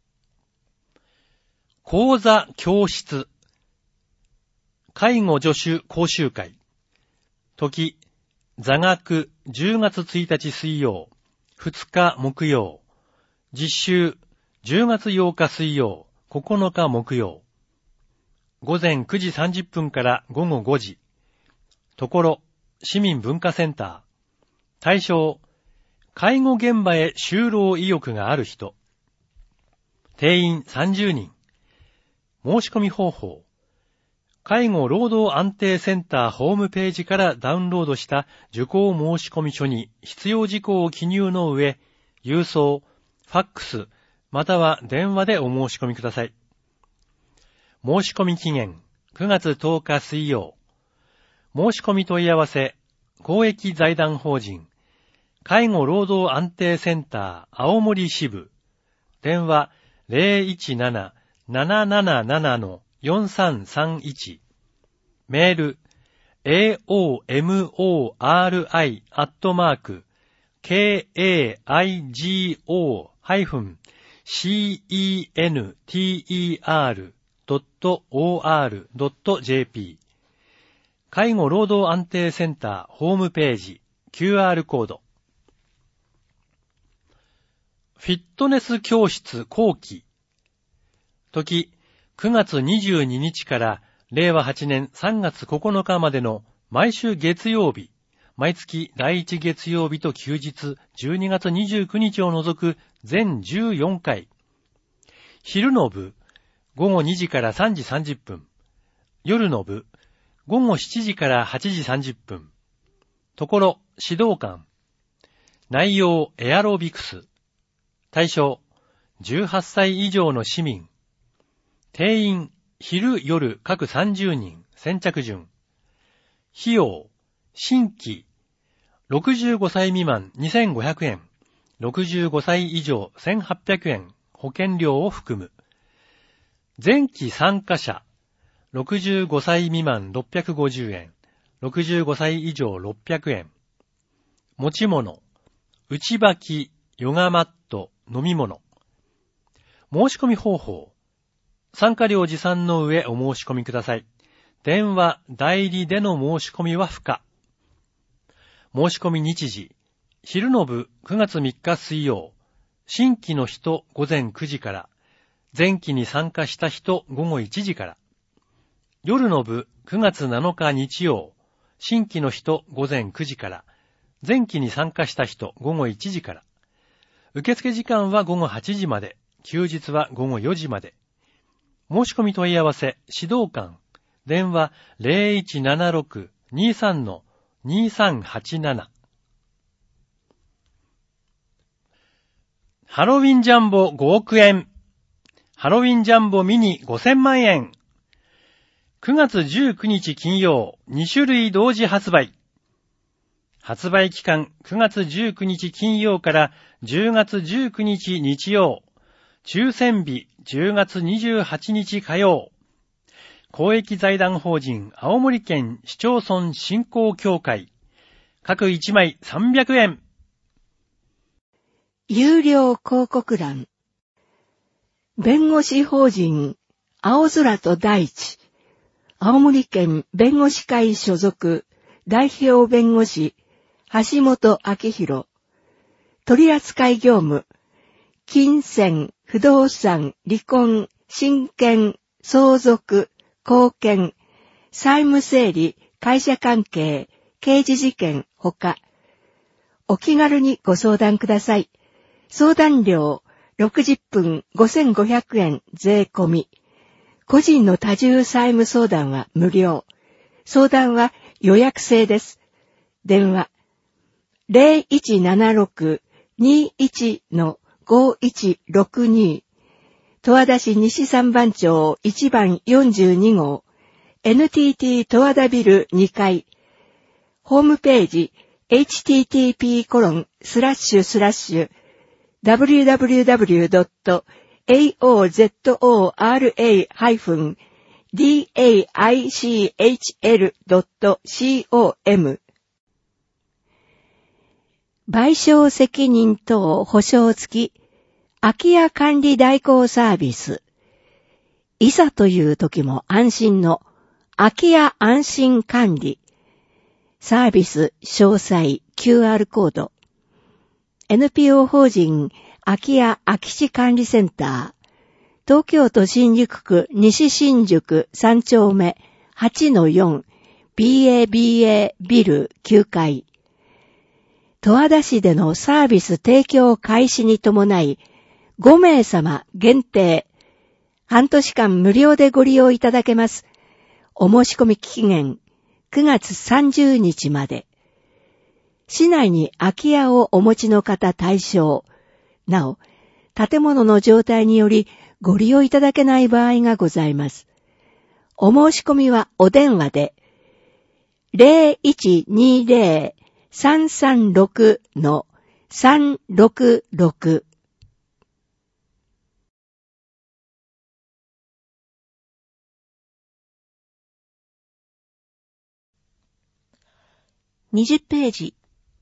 講座教室。介護助手講習会。時、座学じゅうがつついたち水曜、ふつか木曜。実習じゅうがつようか水曜、ここのか木曜。午前くじさんじゅっぷんから午後ごじ。ところ、市民文化センター。対象、介護現場へ就労意欲がある人。定員さんじゅうにん。申し込み方法。介護労働安定センターホームページからダウンロードした受講申込書に必要事項を記入の上、郵送、ファックス、または電話でお申し込みください。申し込み期限、くがつとおか水曜。申し込み問い合わせ、公益財団法人、介護労働安定センター青森支部。電話 ゼロいちななななななななのよんさんさんいち、メール エーオーエムオーアールアイ アットマーク ケーエーアイジーオー ハイフン シーイーエヌティーイーアール ドット オーアール ドット ジェーピー 介護労働安定センターホームページ キューアール コード。フィットネス教室後期。時くがつにじゅうににちかられいわはちねんさんがつここのかまでの毎週月曜日、毎月だいいち月曜日と休日じゅうにがつにじゅうくにちを除く全じゅうよんかい。昼の部、ごごにじからさんじさんじゅっぷん。夜の部、ごごしちじからはちじさんじゅっぷん。ところ、指導官。内容、エアロビクス。対象、じゅうはっさい以上の市民。定員、昼夜各さんじゅうにん、先着順。費用、新規、ろくじゅうごさい未満にせんごひゃくえん、ろくじゅうごさい以上せんはっぴゃくえん、保険料を含む。前期参加者、ろくじゅうごさい未満ろっぴゃくごじゅうえん、ろくじゅうごさい以上ろっぴゃくえん。持ち物、内履き、ヨガマット、飲み物。申し込み方法。参加料持参の上お申し込みください。電話、代理での申し込みは不可。申し込み日時。昼の部くがつみっか水曜。新規の人ごぜんくじから。前期に参加した人ごごいちじから。夜の部くがつなのか日曜。新規の人ごぜんくじから。前期に参加した人ごごいちじから。受付時間はごごはちじまで。休日はごごよじまで。申し込み問い合わせ、指導官、電話 ゼロいちななろく にさん にさんはちなな。ハロウィンジャンボごおくえん。ハロウィンジャンボミニごせんまんえん。くがつじゅうくにち金曜、にしゅるい同時発売。発売期間くがつじゅうくにち金曜からじゅうがつじゅうくにち日曜。抽選日じゅうがつにじゅうはちにち火曜。公益財団法人青森県市町村振興協会。各いちまいさんびゃくえん。 有料広告欄。弁護士法人青空と大地。青森県弁護士会所属代表弁護士橋本明宏。取扱業務。金銭、不動産、離婚、親権、相続、後見、債務整理、会社関係、刑事事件ほか。お気軽にご相談ください。相談料ろくじゅっぷんごせんごひゃくえん税込み。個人の多重債務相談は無料。相談は予約制です。電話 ゼロいちななろく にいち ごいちろくに。十和田市西三番町いちばんよんじゅうにごう エヌティーティー 十和田ビルにかい。ホームページ エイチティーティーピーコロンスラッシュスラッシュダブリューダブリューダブリュードットエーオーゼットオーアールエーハイフンディーエーアイシーエイチエルドットコム。賠償責任等保証付き空き家管理代行サービス。いざという時も安心の空き家安心管理。サービス詳細 キューアール コード。エヌピーオー 法人空き家空き地管理センター。東京都新宿区西新宿さんちょうめ はちのよん ビーエービーエー ビルきゅうかい。十和田市でのサービス提供開始に伴い、ごめいさま限定、半年間無料でご利用いただけます。お申し込み期限、くがつさんじゅうにちまで。市内に空き家をお持ちの方対象。なお、建物の状態によりご利用いただけない場合がございます。お申し込みはお電話で、ゼロいちにゼロ さんさんろく さんろくろくにじゅっページ。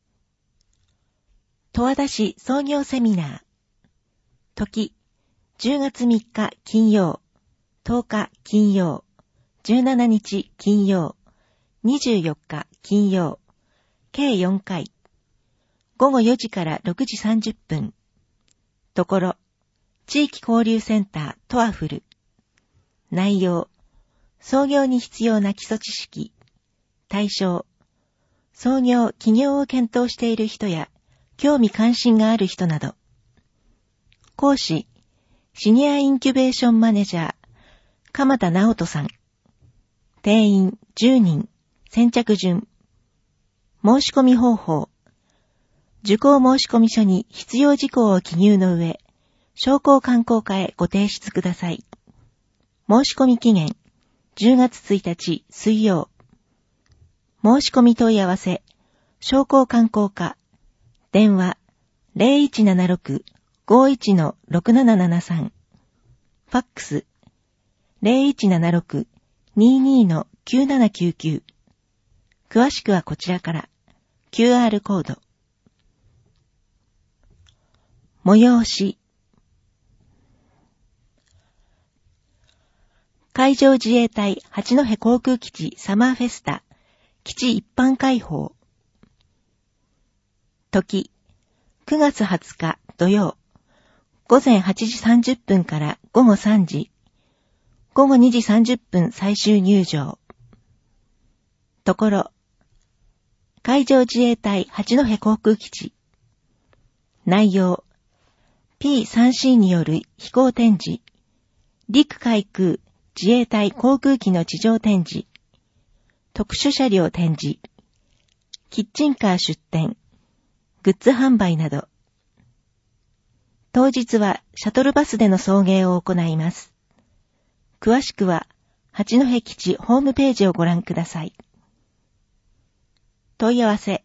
十和田市創業セミナー。時、じゅうがつみっか金曜、とおか金曜、じゅうしちにち金曜、にじゅうよっか金曜、計よんかい。ごごよじからろくじさんじゅっぷん。ところ、地域交流センタートワフル。内容、創業に必要な基礎知識。対象、創業・起業を検討している人や、興味関心がある人など。講師、シニアインキュベーションマネージャー、鎌田直人さん。定員じゅうにん、先着順。申し込み方法。受講申込書に必要事項を記入の上、商工観光課へご提出ください。申し込み期限、じゅうがつついたち水曜。申し込み問い合わせ、商工観光課、電話 ゼロいちななろく ごいち ろくななななさん、ファックス ゼロいちななろく にーにー きゅうななきゅうきゅう、詳しくはこちらから、キューアール コード。催し。海上自衛隊八戸航空基地サマーフェスタ、基地一般開放。時、くがつはつか土曜、ごぜんはちじさんじゅっぷんからごごさんじ、ごごにじさんじゅっぷん最終入場。ところ、海上自衛隊八戸航空基地。内容、ピースリーシー による飛行展示、陸海空自衛隊航空機の地上展示、特殊車両展示、キッチンカー出展、グッズ販売など。当日はシャトルバスでの送迎を行います。詳しくは八戸基地ホームページをご覧ください。問い合わせ。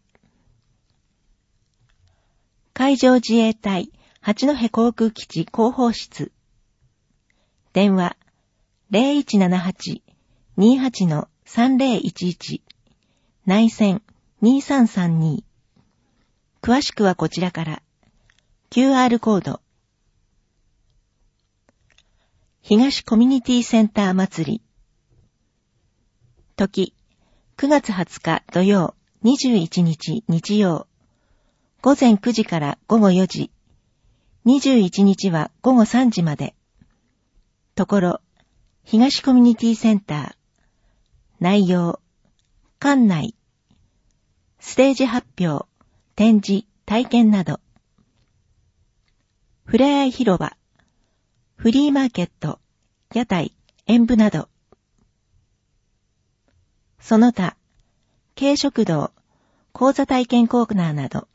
海上自衛隊八戸航空基地広報室。電話 ゼロいちななはち にーはち さんぜろいちいち、内線にーさんさんに。詳しくはこちらから。キューアール コード。東コミュニティセンター祭り。時、くがつはつか土曜、にじゅういちにち日曜。ごぜんくじからごごよじ。にじゅういちにちはごごさんじまで。ところ、東コミュニティセンター。内容、館内。ステージ発表、展示、体験など。ふれあい広場、フリーマーケット、屋台、演舞など。その他、軽食堂、講座体験コーナーなど。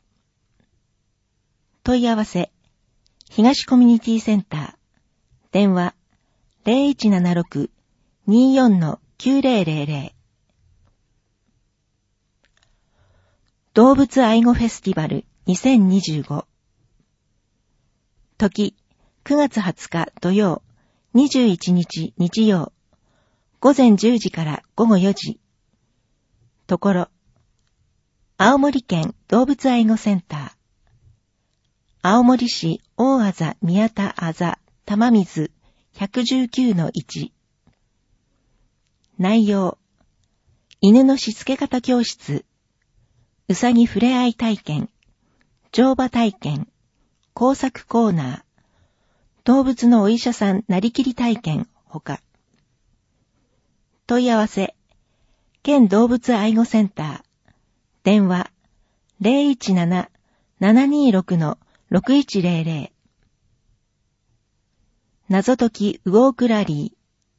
問い合わせ、東コミュニティセンター、電話 ゼロいちななろく にーよん きゅうぜろぜろぜろ。動物愛護フェスティバルにせんにじゅうご。時、くがつはつか土曜、にじゅういちにち日曜。ごぜんじゅうじからごごよじ。ところ、青森県動物愛護センター。青森市大あざ宮田あざ玉水 ひゃくじゅうきゅうのいち。内容、犬のしつけ方教室、うさぎふれあい体験、乗馬体験、工作コーナー、動物のお医者さんなりきり体験ほか。問い合わせ、県動物愛護センター、電話 ゼロいちなな ななにーろく ろくいちぜろぜろ。謎解きウォークラリー。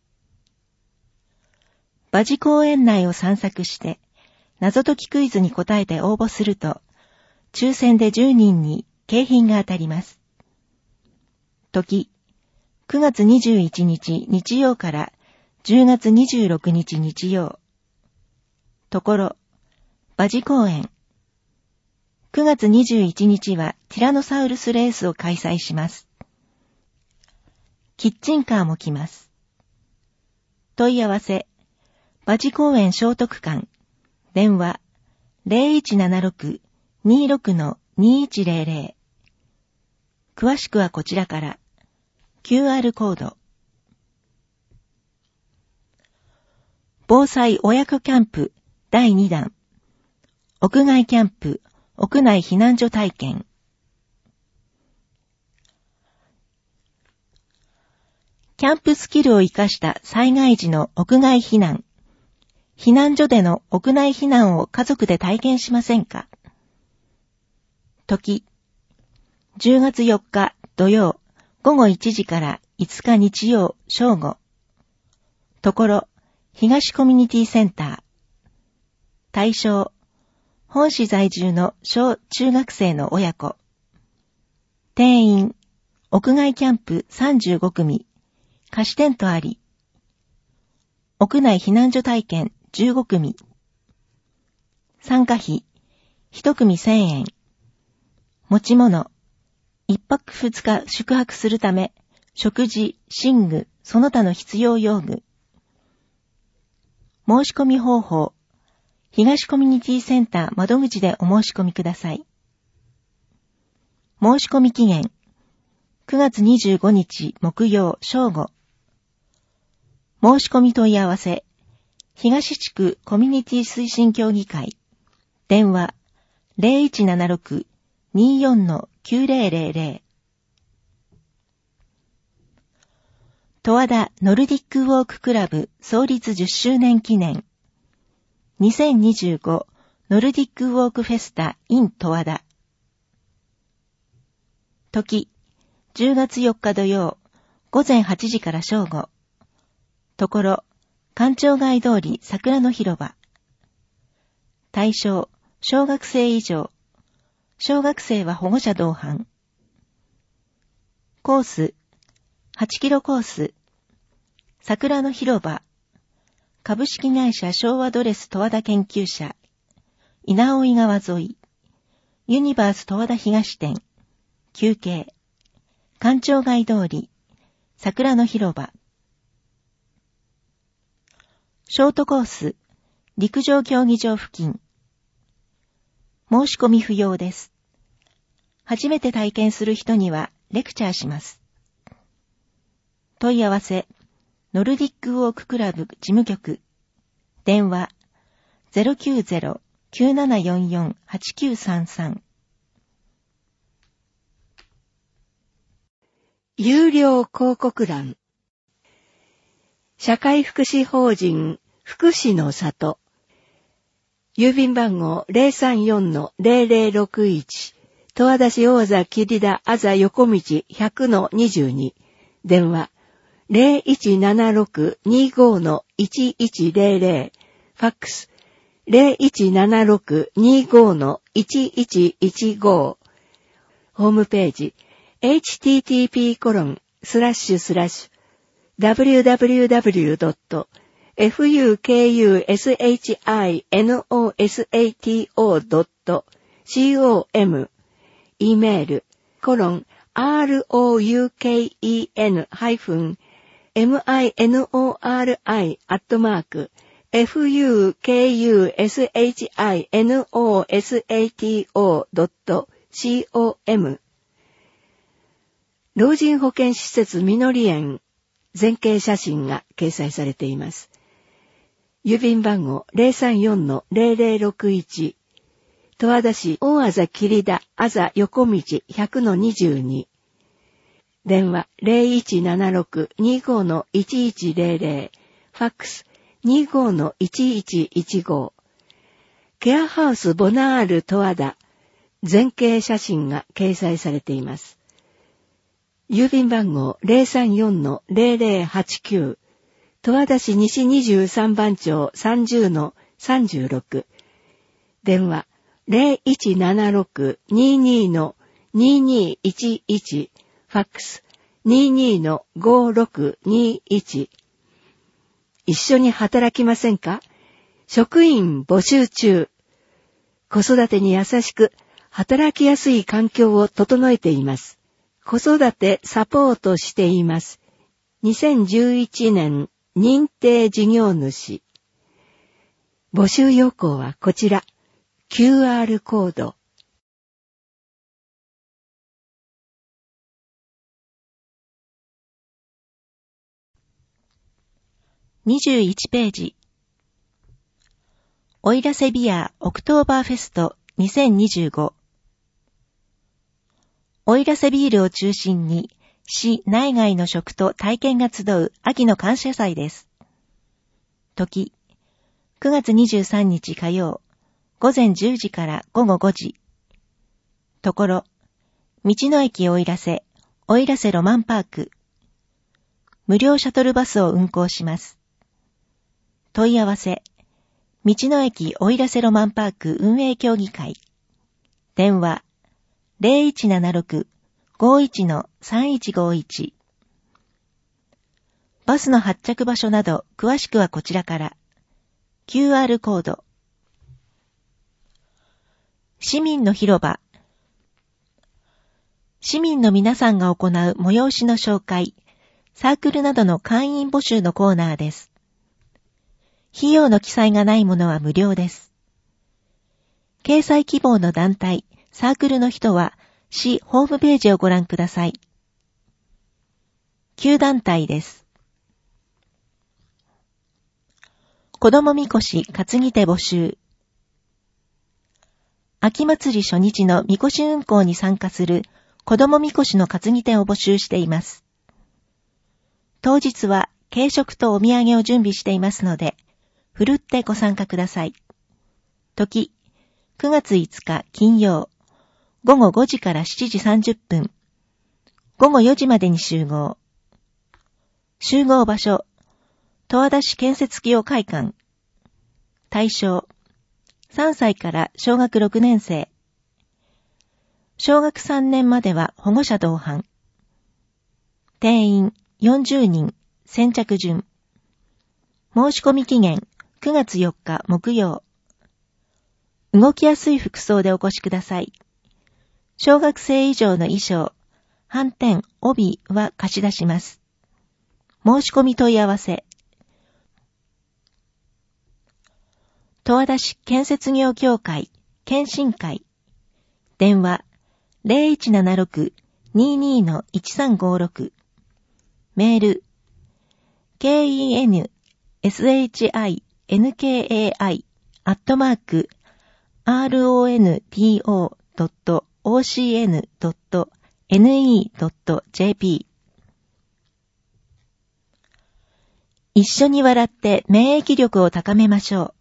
馬事公園内を散策して、謎解きクイズに答えて応募すると、抽選でじゅうにんに景品が当たります。時、くがつにじゅういちにち日曜からじゅうがつにじゅうろくにち日曜。ところ、馬事公園。くがつにじゅういちにちはティラノサウルスレースを開催します。キッチンカーも来ます。問い合わせ、馬事公園聖徳館、電話ゼロいちななろく にろく にいちゼロゼロ。詳しくはこちらから。キューアール コード。防災親子キャンプだいにだん。屋外キャンプ、屋内避難所体験。キャンプスキルを生かした災害時の屋外避難。避難所での屋内避難を家族で体験しませんか？時、じゅうがつよっか土曜午後いちじからいつか日曜正午。ところ、東コミュニティセンター。対象、本市在住の小中学生の親子。定員、屋外キャンプさんじゅうごくみ、貸しテントあり。屋内避難所体験じゅうごくみ。参加費、いちくみせんえん。持ち物、いっぱくふつか宿泊するため、食事、寝具、その他の必要用具。申し込み方法、東コミュニティセンター窓口でお申し込みください。申し込み期限、くがつにじゅうごにち木曜正午。申し込み問い合わせ、東地区コミュニティ推進協議会。電話、ゼロいちななろく にーよん きゅうゼロゼロゼロ。十和田ノルディックウォーククラブ創立じゅっしゅうねん記念。にせんにじゅうごノルディックウォークフェスタ in 十和田。時、じゅうがつよっか土曜、午前はちじから正午。ところ、官庁街通り桜の広場。対象、小学生以上。小学生は保護者同伴。コース、はちキロコース。桜の広場。株式会社昭和ドレス十和田研究者。稲生川沿い。ユニバース十和田東店。休憩。官庁街通り。桜の広場。ショートコース。陸上競技場付近。申し込み不要です。初めて体験する人にはレクチャーします。問い合わせ、ノルディックウォーククラブ事務局。電話、ゼロきゅうゼロ きゅうななよんよん はちきゅうさんさん。 有料広告欄。社会福祉法人福祉の里。郵便番号 ゼロさんよん ゼロゼロろくいち。十和田市大座桐田あざ横道 ひゃくのにじゅうに。電話ゼロいちななろく にーご のいちいちゼロゼロ。ファックスゼロいちななろく にーご のいちいちいちご。ホームページ エイチティーティーピーコロンスラッシュスラッシュダブリューダブリューダブリュードットフユーケーユーエスエイチアイエヌオーエスエーティーオードットコム E メール、コロン、ROUKEN ハイフン、MINORI アットマーク、FUKUSHINOSATO ドット コム 老人保健施設みのり園全景写真が掲載されています。郵便番号 ゼロさんよん ゼロゼロろくいち。十和田市大字桐田あざ横道 ひゃくのにじゅうに。電話 ゼロいちななろく にーご のいちいちゼロゼロ。ファックス にーご のいちいちいちご。ケアハウスボナール十和田全景写真が掲載されています。郵便番号 ゼロさんよん ゼロゼロはちきゅう。十和田市西にじゅうさんばん町 さんじゅうのさんじゅうろく。電話ゼロいちななろく にーにー のにーにーいちいち。ファックス にーにー のごろくにいち。一緒に働きませんか？職員募集中。子育てに優しく働きやすい環境を整えています。子育てサポートしています。にせんじゅういちねん認定事業主。募集要項はこちら。 キューアール コード。 にじゅういちページ。奥入瀬ビアオクトーバーフェストにせんにじゅうご。奥入瀬ビールを中心に市内外の食と体験が集う秋の感謝祭です。時、くがつにじゅうさんにち火曜、午前じゅうじから午後ごじ。ところ、道の駅奥入瀬、奥入瀬ロマンパーク。無料シャトルバスを運行します。問い合わせ、道の駅奥入瀬ロマンパーク運営協議会。電話、ゼロいちななろく ごいち さんいちごいち。バスの発着場所など詳しくはこちらから。キューアール コード。市民の広場。市民の皆さんが行う催しの紹介、サークルなどの会員募集のコーナーです。費用の記載がないものは無料です。掲載希望の団体、サークルの人は市ホームページをご覧ください。旧団体です。子供みこし担ぎ手募集。秋祭り初日のみこし運行に参加する子供みこしの担ぎ手を募集しています。当日は軽食とお土産を準備していますので、ふるってご参加ください。時、くがついつか金曜、ごごごじからしちじさんじゅっぷん、ごごよじまでに集合。集合場所、十和田市建設企業会館。対象、さんさいから小学ろくねん生。小学さんねんまでは保護者同伴。定員よんじゅうにん、先着順。申し込み期限くがつよっか木曜。動きやすい服装でお越しください。小学生以上の衣装、斑点、帯は貸し出します。申し込み問い合わせ。十和田市建設業協会、検診会。電話、ゼロいちななろく にーにー いちさんごろく。メール、ケーイーエヌエスエイチアイエヌケーエーアイ アットマーク アールオーエヌティーオー ドット オーシーエヌ ドット エヌイー ドット ジェーピー。一緒に笑って免疫力を高めましょう。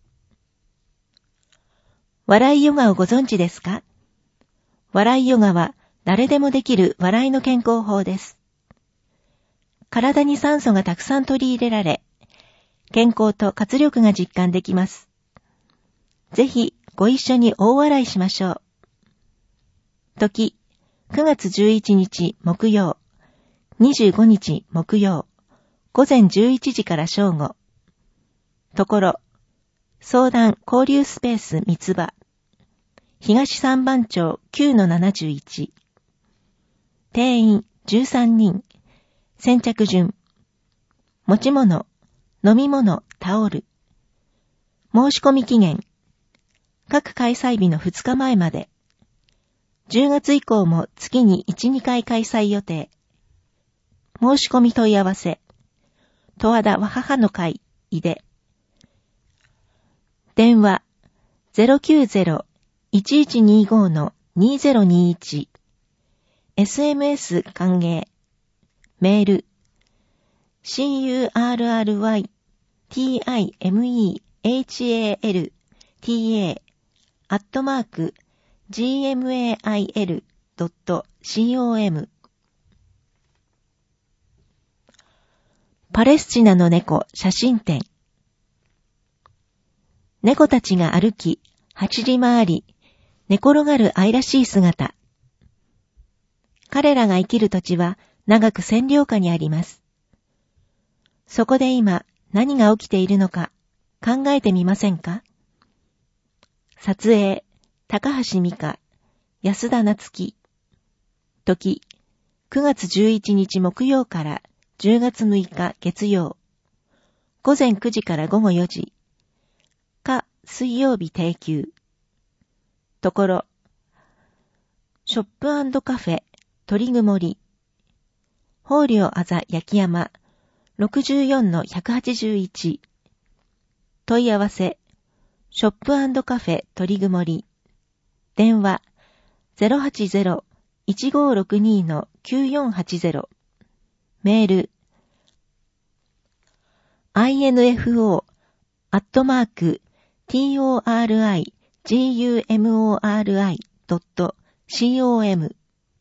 笑いヨガをご存知ですか？笑いヨガは誰でもできる笑いの健康法です。体に酸素がたくさん取り入れられ、健康と活力が実感できます。ぜひご一緒に大笑いしましょう。時、くがつじゅういちにち木曜、にじゅうごにち木曜、午前じゅういちじから正午。ところ、相談交流スペース三つ葉。東三番町 きゅうのななじゅういち。定員じゅうさんにん。先着順。持ち物、飲み物、タオル。申し込み期限。各開催日のふつかまえまで。じゅうがつ以降も月にいち、にかい開催予定。申し込み問い合わせ。十和田わ母の会、いで。電話、ゼロきゅうゼロ いちいちにご にゼロにいち。エスエムエス 歓迎。メール、シーユーアールアールワイティーアイエムイーエイチエーエルティーエー アットマーク ジーエムエーアイエルドットコム。パレスチナの猫写真展。猫たちが歩き、走り回り、寝転がる愛らしい姿。彼らが生きる土地は長く占領下にあります。そこで今何が起きているのか考えてみませんか？撮影、高橋美香、安田夏樹。時、くがつじゅういちにち木曜からじゅうがつむいか月曜。午前くじから午後よじ。か水曜日定休。 ところ、ショップ&カフェ、鳥曇り、法領あざ焼山、ろくじゅうよんのひゃくはちじゅういち、問い合わせ、ショップ&カフェ鳥曇り、電話 ゼロはちゼロ いちごろくに きゅうよんはちゼロ、メール、アイエヌエフオー アットマーク トリグモリ ドット コム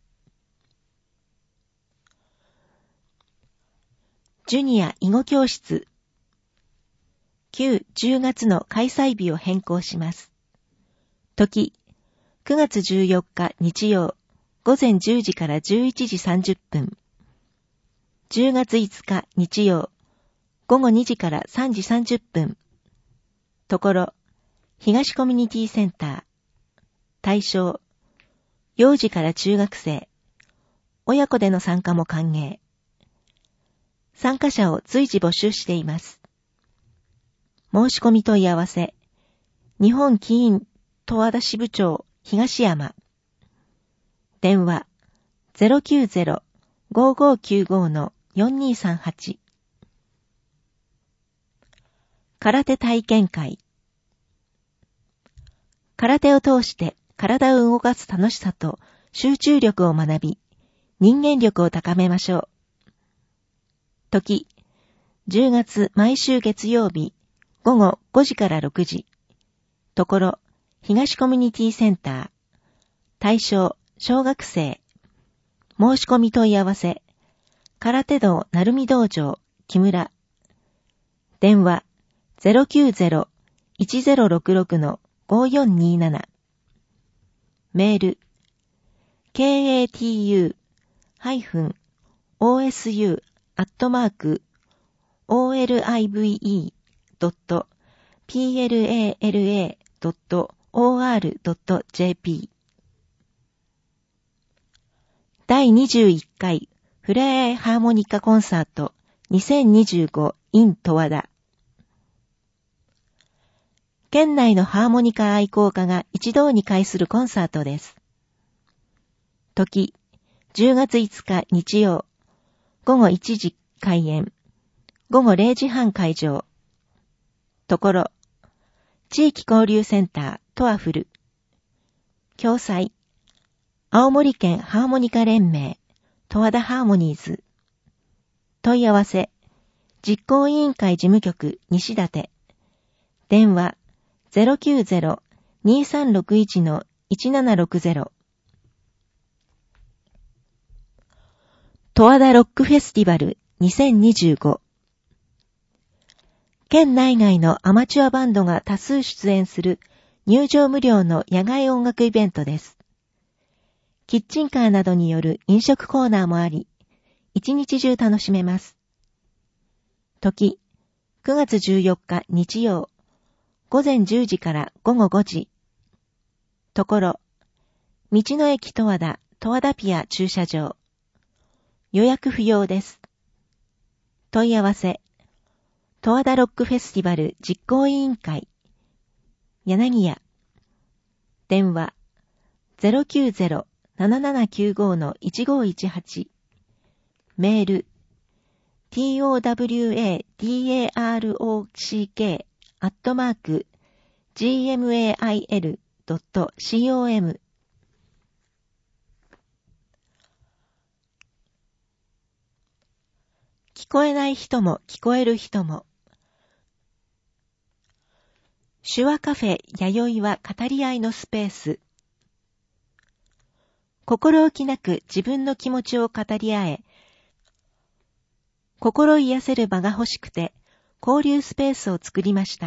ジュニア囲碁教室きゅう、じゅうがつの開催日を変更します。時、くがつじゅうよっか日曜、午前じゅうじからじゅういちじさんじゅっぷん。じゅうがついつか日曜、午後にじからさんじさんじゅっぷん。ところ、東コミュニティセンター。対象、幼児から中学生。親子での参加も歓迎。参加者を随時募集しています。申し込み問い合わせ、日本棋院十和田支部長東山。電話 ゼロきゅうゼロ ごーごーきゅうご のよんにーさんはち。空手体験会。空手を通して体を動かす楽しさと集中力を学び、人間力を高めましょう。時、じゅうがつ毎週月曜日、午後ごじからろくじ。ところ、東コミュニティセンター。対象、小学生。申し込み問い合わせ、空手道なるみ道場、木村。電話、ゼロきゅうゼロ いちゼロろくろく のごーよんにーなな。メール、ケーエーティーユー ハイフン オーエスユー アットマーク オーエルアイブイイー ドット ピーエルエーエルエー ドット オーアール ドット ジェーピー。だいにじゅういっかいふれあいハーモニカコンサートにせんにじゅうご in 十和田。県内のハーモニカ愛好家が一堂に会するコンサートです。時、じゅうがついつか日曜、午後いちじ開演、午後れいじはん会場。ところ、地域交流センタートワフル。共催、青森県ハーモニカ連盟、十和田ハーモニーズ。問い合わせ、実行委員会事務局西館。電話、ゼロきゅうゼロ にーさんろくいち のいちななろくゼロ。十和田ロックフェスティバルにせんにじゅうご。県内外のアマチュアバンドが多数出演する入場無料の野外音楽イベントです。キッチンカーなどによる飲食コーナーもあり、一日中楽しめます。時、くがつじゅうよっか日曜、午前じゅうじから午後ごじ。ところ、道の駅十和田十和田ピア駐車場。予約不要です。問い合わせ、十和田ロックフェスティバル実行委員会。柳屋。電話、ゼロきゅうゼロ ななななきゅうご のいちごいちはち。メール、トワダッアットマーク ジーエムエーアイエル ドット コム。聞こえない人も聞こえる人も。手話カフェ弥生は語り合いのスペース。心置きなく自分の気持ちを語り合え、心癒せる場が欲しくて交流スペースを作りました。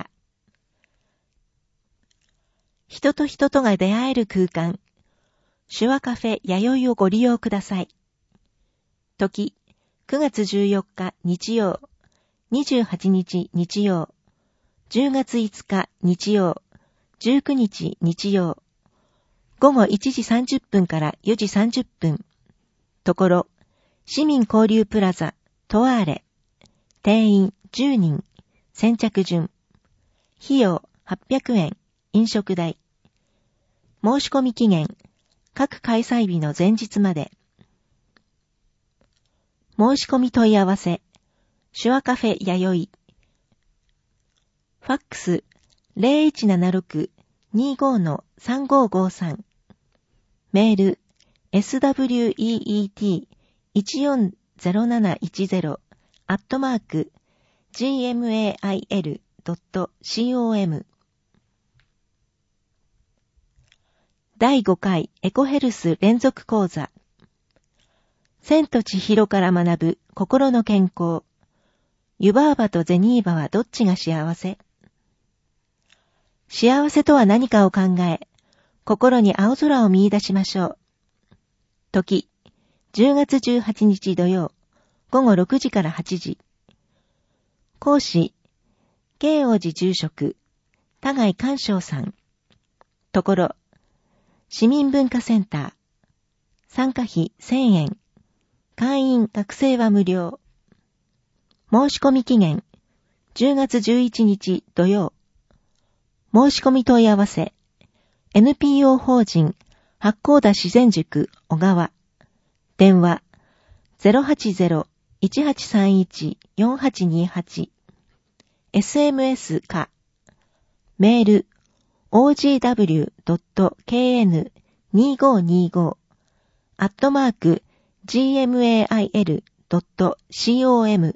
人と人とが出会える空間、手話カフェ弥生をご利用ください。時、くがつじゅうよっか日曜、にじゅうはちにち日曜、じゅうがついつか日曜、じゅうくにち日曜、午後いちじさんじゅっぷんからよじさんじゅっぷん。ところ、市民交流プラザ、トワーレ。定員じゅうにん、先着順。費用はっぴゃくえん、飲食代。 申し込み期限、各開催日の前日まで。申し込み問い合わせ、手話カフェやよい。ファックス ゼロいちななろく にーごー さんごーごーさん。メール エスダブリューイーイーティーいちよんゼロなないちゼロ アットマーク ジーエムエーアイエルドットコム だいごかいエコヘルス連続講座。千と千尋から学ぶ心の健康。湯婆婆とゼニーバはどっちが幸せ？幸せとは何かを考え、心に青空を見出しましょう。時、じゅうがつじゅうはちにち土曜、ごごろくじからはちじ。講師、慶応寺住職、田貝寛昌さん。ところ、市民文化センター。参加費せんえん。会員学生は無料。申し込み期限、じゅうがつじゅういちにち土曜。申し込み問い合わせ、エヌピーオー 法人八甲田自然塾小川。電話 ゼロはちゼロ いちはちさんいち よんはちにはち。エスエムエス か。メール オージーダブリュードットケーエヌにーごーにーごー アットマーク ジーエムエーアイエルドットコム。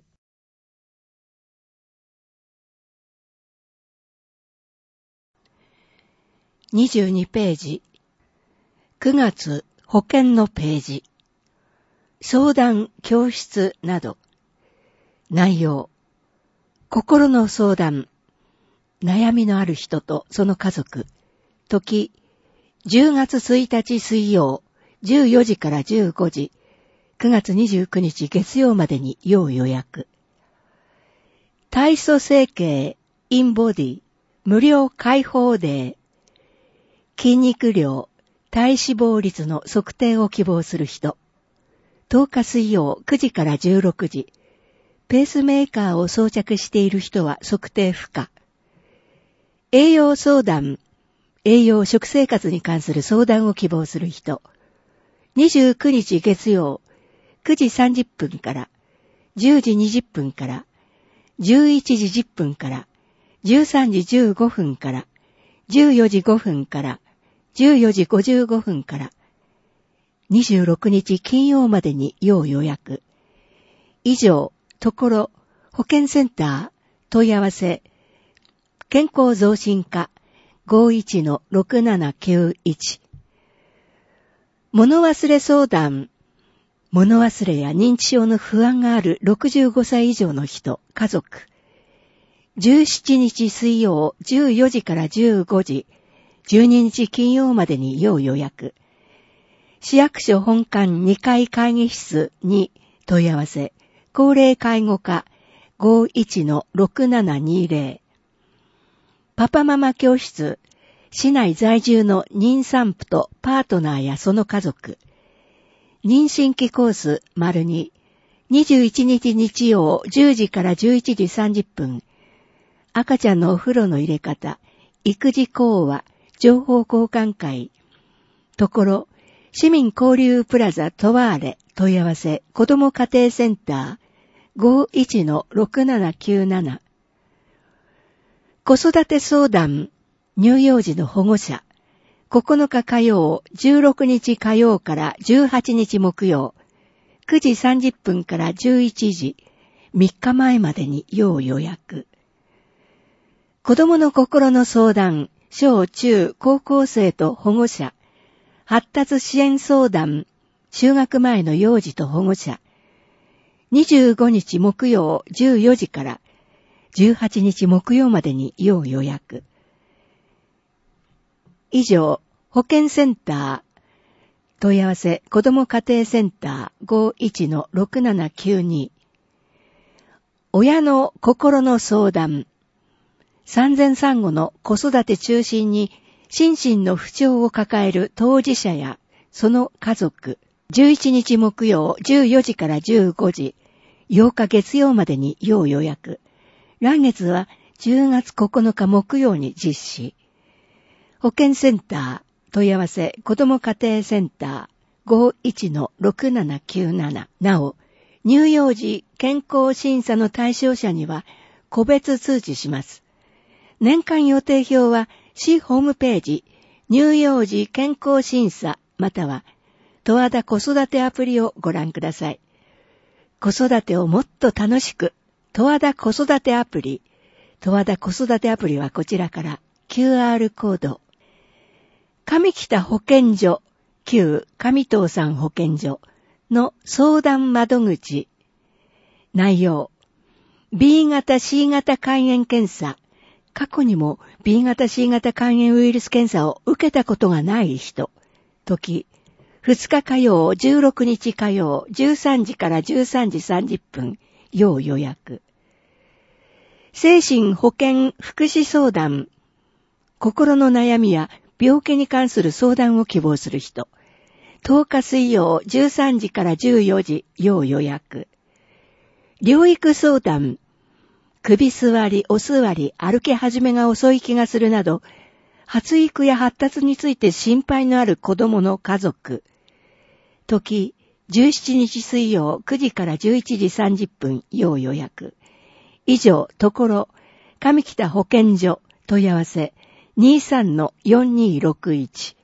にじゅうにページ。くがつ保健のページ。相談、教室など。内容。心の相談。悩みのある人とその家族。時、じゅうがつついたち水曜、じゅうよじからじゅうごじ。くがつにじゅうくにち月曜までに要予約。体組成形、インボディ、無料開放デー。筋肉量、体脂肪率の測定を希望する人。とおか水曜くじからじゅうろくじ。ペースメーカーを装着している人は測定不可。栄養相談、栄養食生活に関する相談を希望する人。にじゅうくにち月曜、くじさんじゅっぷんから、じゅうじにじゅっぷんから、じゅういちじじゅっぷんから、じゅうさんじじゅうごふんから、じゅうよじごふんから、じゅうよじごじゅうごふんから、にじゅうろくにち金曜までに要予約。以上、ところ、保健センター、問い合わせ、健康増進課 ごいちのろくななきゅういち。物忘れ相談、物忘れや認知症の不安があるろくじゅうごさい以上の人、家族。じゅうしちにち水曜じゅうよじからじゅうごじ、じゅうににち金曜までに要予約。市役所本館にかい会議室に問い合わせ、高齢介護課 ごいちのろくななにゼロ。パパママ教室、市内在住の妊産婦とパートナーやその家族。妊娠期コース丸に、にじゅういちにち日曜じゅうじからじゅういちじさんじゅっぷん。赤ちゃんのお風呂の入れ方、育児講話、情報交換会。ところ、市民交流プラザトワーレ問い合わせ子ども家庭センター ごいちのろくななきゅうなな。子育て相談、乳幼児の保護者。ここのか火曜、じゅうろくにち火曜からじゅうはちにち木曜、くじさんじゅっぷんからじゅういちじ、みっかまえまでに要予約。子供の心の相談、小中高校生と保護者。発達支援相談、就学前の幼児と保護者。にじゅうごにち木曜じゅうよじからじゅうはちにち木曜までに要予約。以上、保健センター、問い合わせ子ども家庭センター ごいちのろくななきゅうに。親の心の相談、産前産後の子育て中心に心身の不調を抱える当事者やその家族。じゅういちにち木曜じゅうよじからじゅうごじ、ようか月曜までに要予約。来月はじゅうがつここのか木曜に実施。保健センター、 問い合わせ子ども家庭センター ごいちのろくななきゅうなな。なお、乳幼児健康審査の対象者には個別通知します。年間予定表は市ホームページ乳幼児健康審査または十和田子育てアプリをご覧ください。子育てをもっと楽しく、十和田子育てアプリ。十和田子育てアプリはこちらから キューアール コード。上北保健所、旧上東山保健所の相談窓口。内容。ビー 型 シー 型肝炎検査。過去にも ビー 型 シー 型肝炎ウイルス検査を受けたことがない人。時。ふつか火曜、じゅうろくにち火曜、じゅうさんじからじゅうさんじさんじゅっぷん、要予約。精神保健福祉相談。心の悩みや病気に関する相談を希望する人。とおか水曜、じゅうさんじからじゅうよじ、要予約。療育相談。首座り、お座り、歩き始めが遅い気がするなど、発育や発達について心配のある子供の家族。時、じゅうしちにち水曜くじからじゅういちじさんじゅっぷん、要予約。以上、ところ、上北保健所、問い合わせ、にさんのよんにろくいち。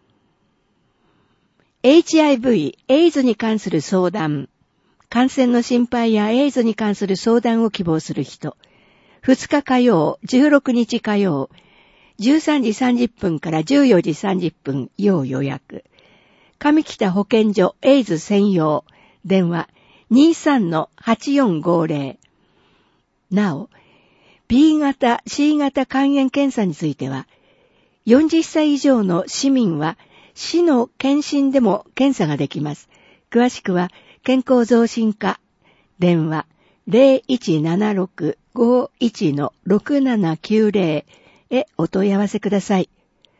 エイチアイブイ、エイズに関する相談。感染の心配やエイズに関する相談を希望する人。ふつか火曜、じゅうろくにち火曜、じゅうさんじさんじゅっぷんからじゅうよじさんじゅっぷん、要予約。上北保健所エイズ専用。電話 にさんのはちよんごゼロ。なお、ビー 型 シー 型肝炎検査については、よんじゅっさい以上の市民は市の検診でも検査ができます。詳しくは健康増進課。電話 ゼロいちななろく ごいちのろくななきゅうゼロ へお問い合わせください。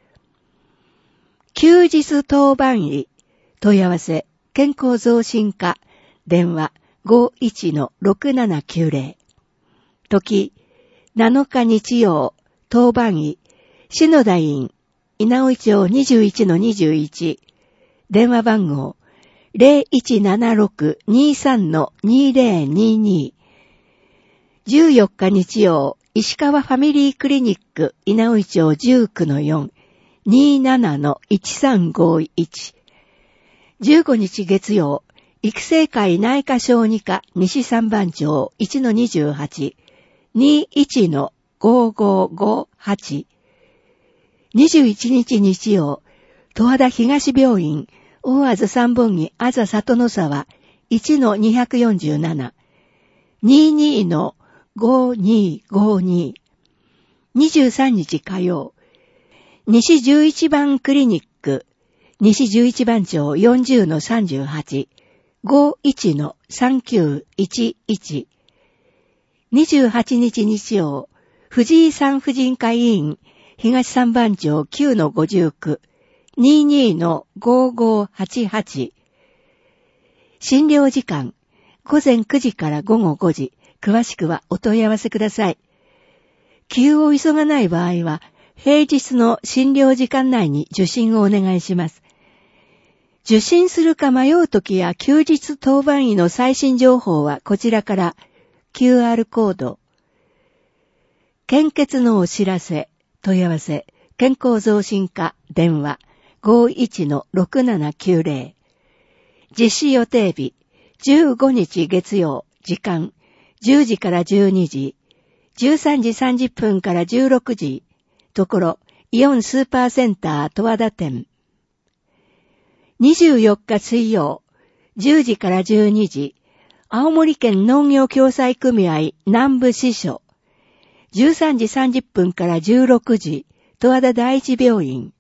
休日当番医。問い合わせ、健康増進課。電話 ごいちのろくななきゅうゼロ。時、なのか日曜、当番医、篠田院、稲尾町 にじゅういちのにじゅういち。電話番号、ゼロいちななろく にさんのにゼロにに。じゅうよっか日曜、石川ファミリークリニック、稲尾町じゅうきゅうのよん、にじゅうななのいちさんごいち。じゅうごにち月曜、育成会内科小児科西三番町 いちのにじゅうはち、にじゅういちのごごごはち。にじゅういちにち日曜、十和田東病院、大あず三本木あざ里の沢 いちのによんなな、にじゅうにのごにごに。にじゅうさんにち火曜、西じゅういちばんクリニック、西じゅういちばん町 よんじゅうのさんじゅうはち、ごいちのさんきゅういちいち。にじゅうはちにち日曜、藤井産婦人科医院、東三番町 きゅうのごじゅうきゅう、にじゅうにのごごはちはち。診療時間、ごぜんくじからごごごじ。詳しくはお問い合わせください。急を急がない場合は、平日の診療時間内に受診をお願いします。受診するか迷うときや休日当番医の最新情報はこちらから キューアール コード。献血のお知らせ、問い合わせ、健康増進課、電話 ごいちのろくななきゅうゼロ。実施予定日、じゅうごにち月曜、時間、じゅうじからじゅうにじ、じゅうさんじさんじゅっぷんからじゅうろくじ、ところ、イオンスーパーセンター十和田店。にじゅうよっか水曜、じゅうじからじゅうにじ、青森県農業共済組合南部支所。じゅうさんじさんじゅっぷんからじゅうろくじ、十和田第一病院。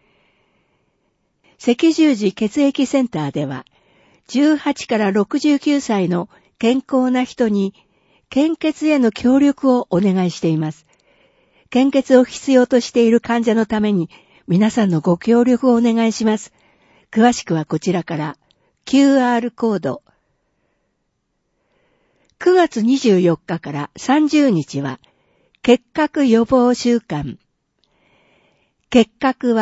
赤十字血液センターでは、じゅうはちからろくじゅうきゅうさいの健康な人に、献血への協力をお願いしています。献血を必要としている患者のために、皆さんのご協力をお願いします。詳しくはこちらから、キューアール コード。くがつにじゅうよっかからさんじゅうにちは、結核予防週間。結核は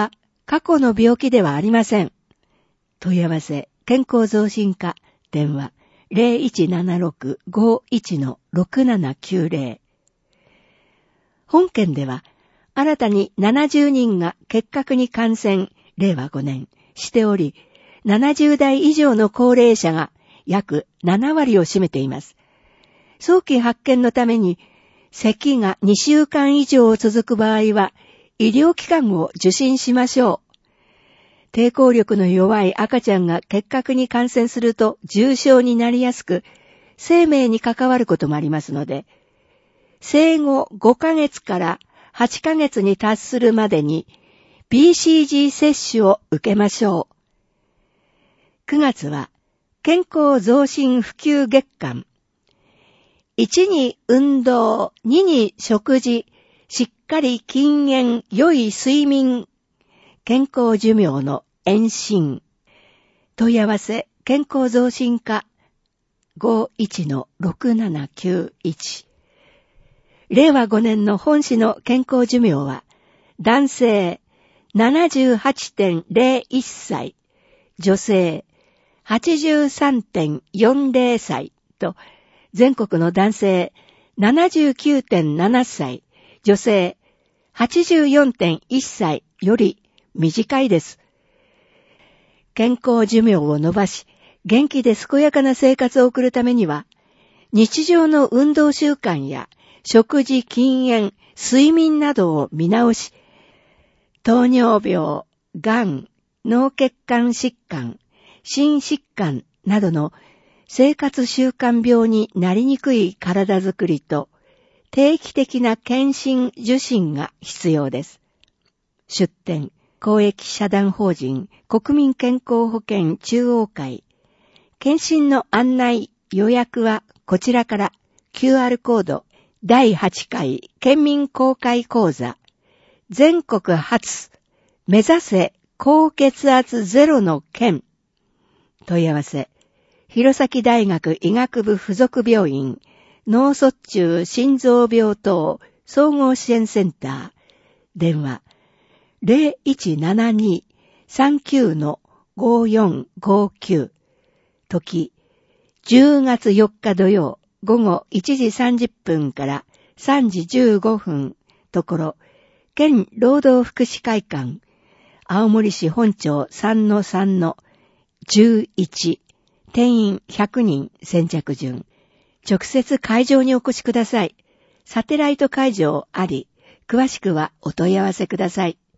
過去の病気ではありません。問い合わせ、健康増進課、電話 ゼロいちななろく ごいち ろくななきゅうゼロ。本県では、新たにななじゅうにんが結核に感染、れいわごねんしており、ななじゅうだい以上の高齢者が約ななわりを占めています。早期発見のために、咳がにしゅうかん以上続く場合は、医療機関を受診しましょう。抵抗力の弱い赤ちゃんが結核に感染すると重症になりやすく、生命に関わることもありますので、生後ごかげつからはちかげつに達するまでに ビーシージー 接種を受けましょう。くがつは健康増進普及月間。いちに運動、にに食事、しっかり禁煙、良い睡眠、健康寿命の延伸。問い合わせ、健康増進課 ごいちのろくななきゅういち。れいわごねんの本市の健康寿命は、男性 ななじゅうはちてんゼロいっさい、女性 はちじゅうさんてんよんゼロさいと、全国の男性 ななじゅうきゅうてんななさい、女性 はちじゅうよんてんいっさいより短いです。健康寿命を伸ばし、元気で健やかな生活を送るためには、日常の運動習慣や食事、禁煙、睡眠などを見直し、糖尿病、がん、脳血管疾患、心疾患などの生活習慣病になりにくい体づくりと定期的な検診受診が必要です。出典、公益社団法人国民健康保険中央会。検診の案内、予約はこちらから キューアール コードだいはちかい県民公開講座全国初目指せ高血圧ゼロの県。問い合わせ、弘前大学医学部附属病院脳卒中心臓病棟総合支援センター。電話 ゼロいちななに さんきゅう ごよんごきゅう。時、じゅうがつよっか土曜午後いちじさんじゅっぷんからさんじじゅうごふん。ところ、県労働福祉会館、青森市本町 さんのさんのじゅういち。定員ひゃくにん先着順。直接会場にお越しください。サテライト会場あり、詳しくはお問い合わせください。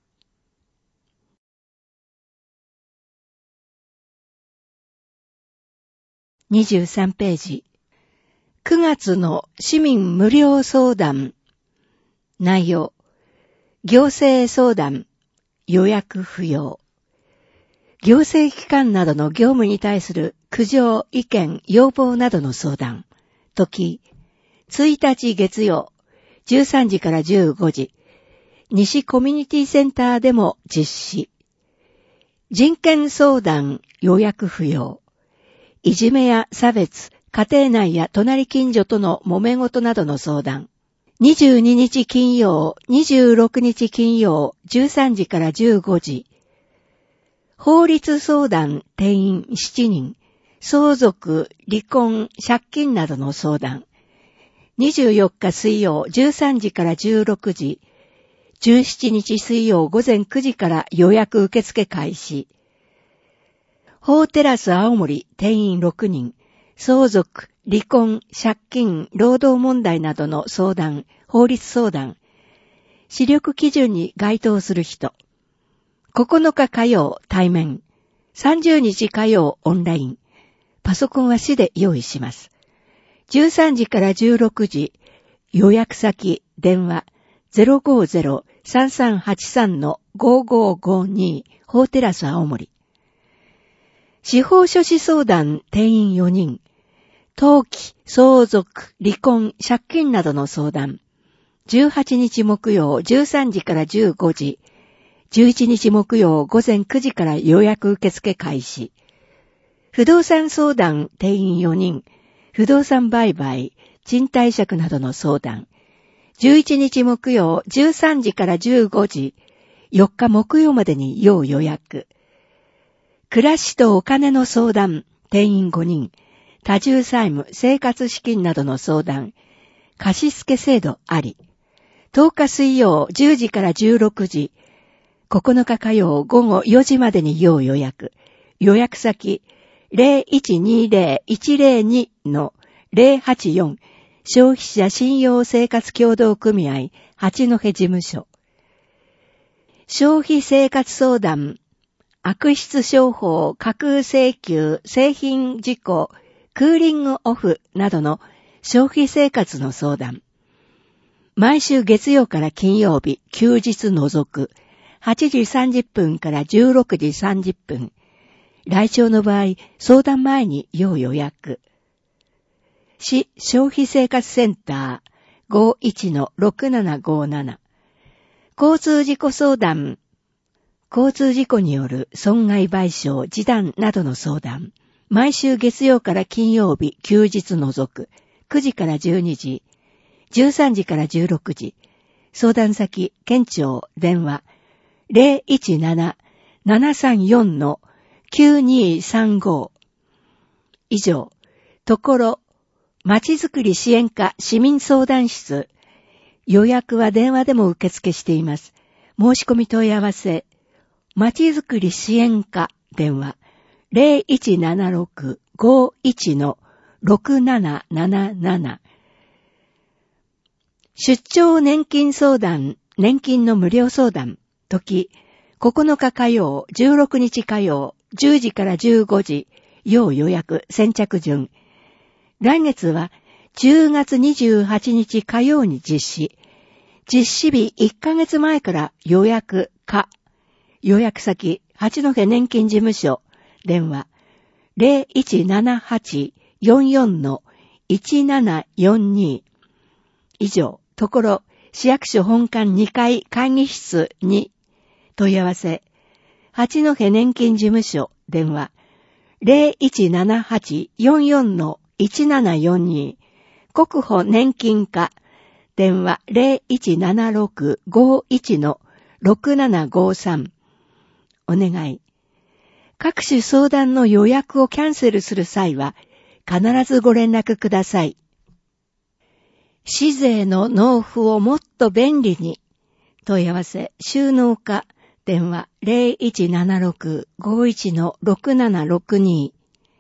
にじゅうさんページ。くがつの市民無料相談。内容。行政相談。予約不要。行政機関などの業務に対する苦情、意見、要望などの相談。時、ついたち月曜、じゅうさんじからじゅうごじ、西コミュニティセンターでも実施。人権相談、予約不要。いじめや差別、家庭内や隣近所との揉め事などの相談。にじゅうににち金曜、にじゅうろくにち金曜、じゅうさんじからじゅうごじ。法律相談定員しちにん、相続、離婚、借金などの相談。にじゅうよっか水曜じゅうさんじからじゅうろくじ、じゅうしちにち水曜午前くじから予約受付開始。法テラス青森定員ろくにん、相続、離婚、借金、労働問題などの相談、法律相談。視力基準に該当する人。ここのか火曜対面、さんじゅうにち火曜オンライン。パソコンは市で用意します。じゅうさんじからじゅうろくじ、予約先、電話 ゼロごゼロ さんさんはちさん ごごごに 法テラス青森。司法書士相談定員よにん、登記、相続、離婚、借金などの相談。じゅうはちにち木曜じゅうさんじからじゅうごじ、じゅういちにち木曜午前くじから予約受付開始。不動産相談定員よにん、不動産売買、賃貸借などの相談。じゅういちにち木曜じゅうさんじからじゅうごじ、 よっか木曜までに要予約。暮らしとお金の相談、定員ごにん。多重債務、生活資金などの相談。貸付制度あり。とおか水曜じゅうじからじゅうろくじ。ここのか火曜午後よじまでに要予約。予約先 ゼロいちにゼロいちゼロに のゼロはちよん消費者信用生活協同組合八戸事務所。消費生活相談、悪質商法、架空請求、製品事故、クーリングオフなどの消費生活の相談。毎週月曜から金曜日、休日除く、はちじさんじゅっぷんからじゅうろくじさんじゅっぷん。来庁の場合、相談前に要予約。市消費生活センター ごいちのろくななごなな。交通事故相談、交通事故による損害賠償、示談などの相談。毎週月曜から金曜日、休日除く、くじからじゅうにじ、じゅうさんじからじゅうろくじ。相談先、県庁、電話、ゼロいちなな ななさんよん のきゅうにさんご。以上、ところ、まちづくり支援課市民相談室。予約は電話でも受付しています。申し込み問い合わせ。まちづくり支援課電話 ゼロいちななろく ごいち のろくなななななな。出張年金相談、年金の無料相談。時、ここのか火曜、じゅうろくにち火曜、じゅうじからじゅうごじ。要予約、先着順。来月はじゅうがつにじゅうはちにち火曜に実施。実施日いっかげつまえから予約可。予約先、八戸年金事務所。電話、ゼロいちななはち よんよん のいちななよんに。以上、ところ、市役所本館にかい会議室に問い合わせ。八戸年金事務所。電話、ゼロいちななはち よんよん のいちななよんに。国保年金課。電話 ゼロいちななろく ごいち のろくななごさん。お願い。各種相談の予約をキャンセルする際は、必ずご連絡ください。市税の納付をもっと便利に。問い合わせ、収納課。電話 ゼロいちななろく ごいち のろくななろくに。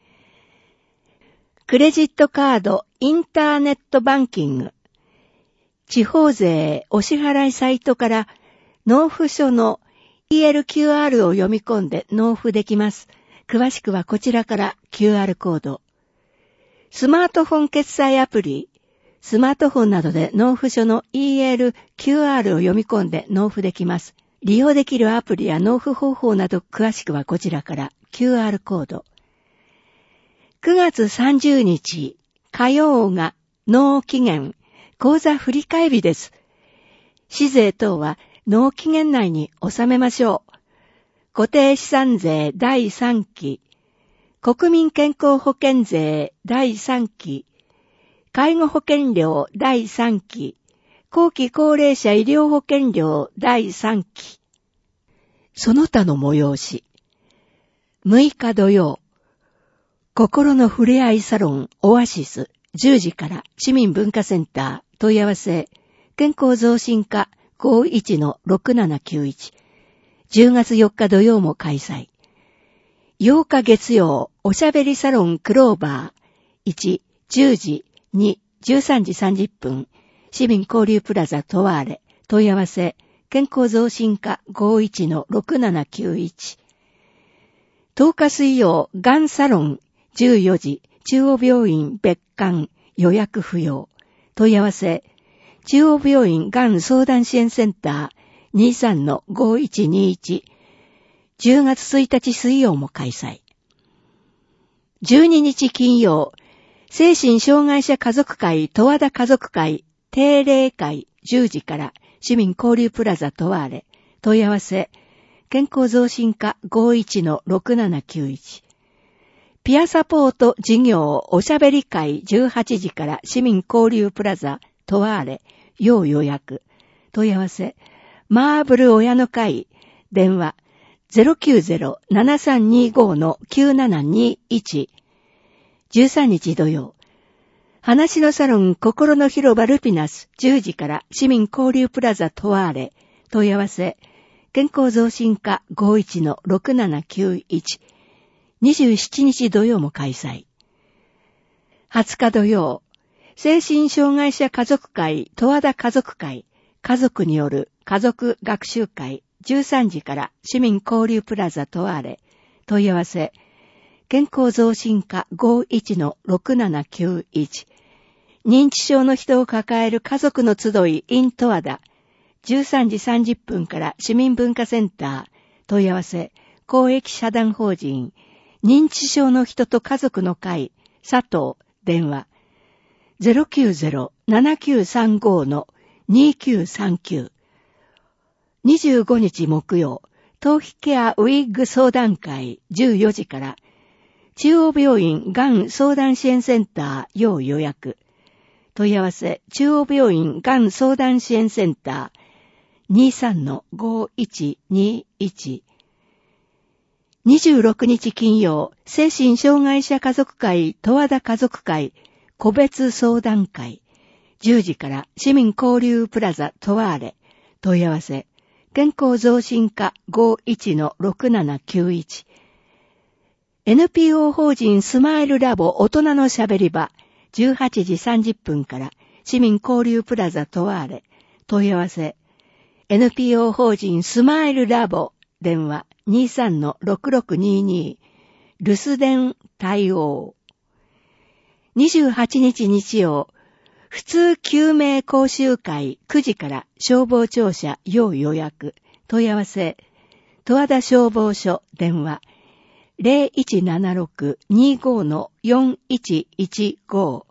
クレジットカード、インターネットバンキング。地方税お支払いサイトから納付書の イーエルキューアール を読み込んで納付できます。詳しくはこちらから キューアール コード。スマートフォン決済アプリ。スマートフォンなどで納付書の イーエルキューアール を読み込んで納付できます。利用できるアプリや納付方法など詳しくはこちらから キューアール コード。くがつさんじゅうにち火曜が納期限、口座振替日です。市税等は納期限内に納めましょう。固定資産税だいさんき、国民健康保険税だいさんき、介護保険料だいさんき、後期高齢者医療保険料だいさんき。その他の催し。むいか土曜、心のふれあいサロンオアシスじゅうじから市民文化センター問い合わせ健康増進課 ごいちのろくななきゅういち。じゅうがつよっか土曜も開催。ようか月曜おしゃべりサロンクローバーいち、じゅうじ、に、じゅうさんじさんじゅっぷん市民交流プラザトワーレ問い合わせ健康増進課 ごいちのろくななきゅういち。とおか水曜がんサロンじゅうよじ中央病院別館予約不要問い合わせ中央病院がん相談支援センター にさんのごいちにいち。じゅうがつついたち水曜も開催。じゅうににち金曜精神障害者家族会十和田家族会定例会じゅうじから市民交流プラザトワーレ問い合わせ健康増進課 ごいちのろくななきゅういち。ピアサポート事業おしゃべり会じゅうはちじから市民交流プラザトワーレ要予約問い合わせマーブル親の会電話 ゼロきゅうゼロ ななさんにご きゅうななにいち。じゅうさんにち土曜、話のサロン心の広場ルピナスじゅうじから市民交流プラザトワーレ。問い合わせ、健康増進課 ごいちのろくななきゅういち。にじゅうしちにち土曜も開催。はつか土曜、精神障害者家族会十和田家族会家族による家族学習会じゅうさんじから市民交流プラザトワーレ。問い合わせ、健康増進課 ごいちのろくななきゅういち。認知症の人を抱える家族の集い in 十和田。じゅうさんじさんじゅっぷんから市民文化センター。問い合わせ、公益社団法人認知症の人と家族の会佐藤。電話 ゼロきゅうゼロ ななきゅうさんご にきゅうさんきゅう。にじゅうごにち木曜、頭皮ケアウィッグ相談会じゅうよじから中央病院がん相談支援センター要予約。問い合わせ、中央病院がん相談支援センター にさんのごいちにいち。にじゅうろくにち金曜、精神障害者家族会十和田家族会個別相談会じゅうじから市民交流プラザトワーレ。問い合わせ、健康増進課 ごいちのろくななきゅういち。エヌピーオー 法人スマイルラボ大人のしゃべり場じゅうはちじさんじゅっぷんから市民交流プラザトワーレ。問い合わせ、エヌピーオー 法人スマイルラボ電話 にさんのろくろくにに。留守電対応。にじゅうはちにち日曜、普通救命講習会くじから消防庁舎要予約。問い合わせ、十和田消防署電話 ゼロいちななろく にご のよんいちいちご。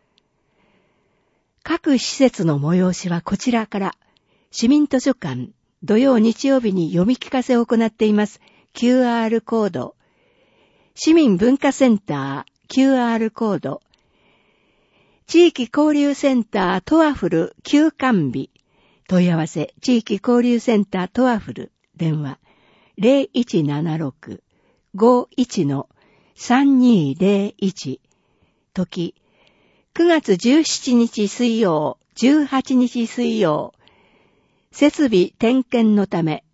各施設の催しはこちらから。市民図書館、土曜日曜日に読み聞かせを行っています。キューアール コード。市民文化センター、キューアール コード。地域交流センタートワフル休館日。問い合わせ、地域交流センタートワフル。電話、ゼロいちななろく ごいちのさんにゼロいち。時、くがつじゅうしちにち水曜、じゅうはちにち水曜。設備点検のため。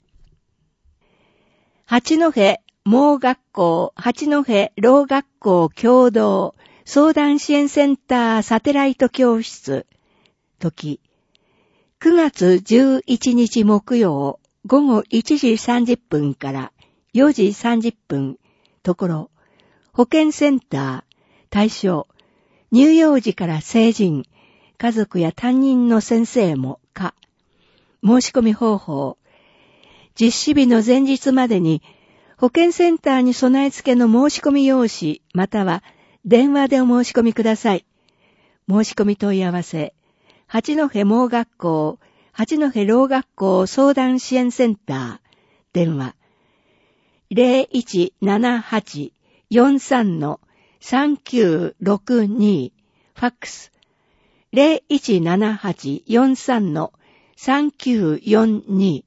八戸盲学校、八戸老学校共同相談支援センターサテライト教室。時、くがつじゅういちにち木曜、ごごいちじさんじゅっぷんからよじさんじゅっぷん。ところ、保健センター、対象、乳幼児から成人、家族や担任の先生も可。申し込み方法、実施日の前日までに保健センターに備え付けの申し込み用紙または電話でお申し込みください。申し込み問い合わせ、八戸盲学校、八戸老学校相談支援センター、電話、ゼロいちななはち よんさんのさんきゅうろくに、ファックス、ゼロいちななはち よんさんのさんきゅうよんに。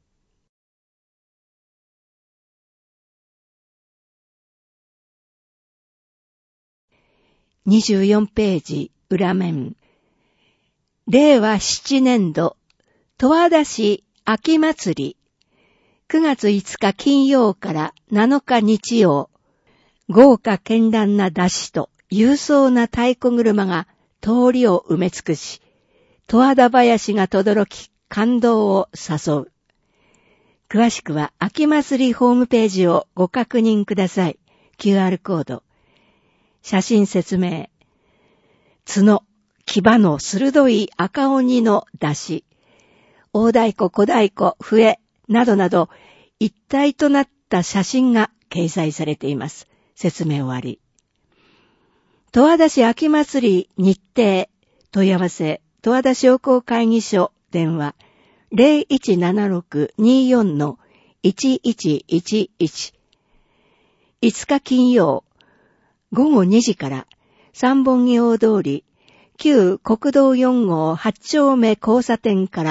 にじゅうよんページ裏面。れいわななねんど十和田市秋祭りくがついつか金曜からなのか日曜、豪華絢爛な山車と勇壮な太鼓車が通りを埋め尽くし、十和田林が轟き感動を誘う。詳しくは秋祭りホームページをご確認ください。キューアール コード。写真説明。角、牙の鋭い赤鬼の出し、大太鼓、小太鼓、笛などなど一体となった写真が掲載されています。説明終わり。十和田市秋祭り日程、問い合わせ、十和田商工会議所、電話、ゼロいちななろく によんのいちいちいちいち。いつか金曜、ごごにじから三本木大通り、旧国道よんごうはちちょうめ交差点から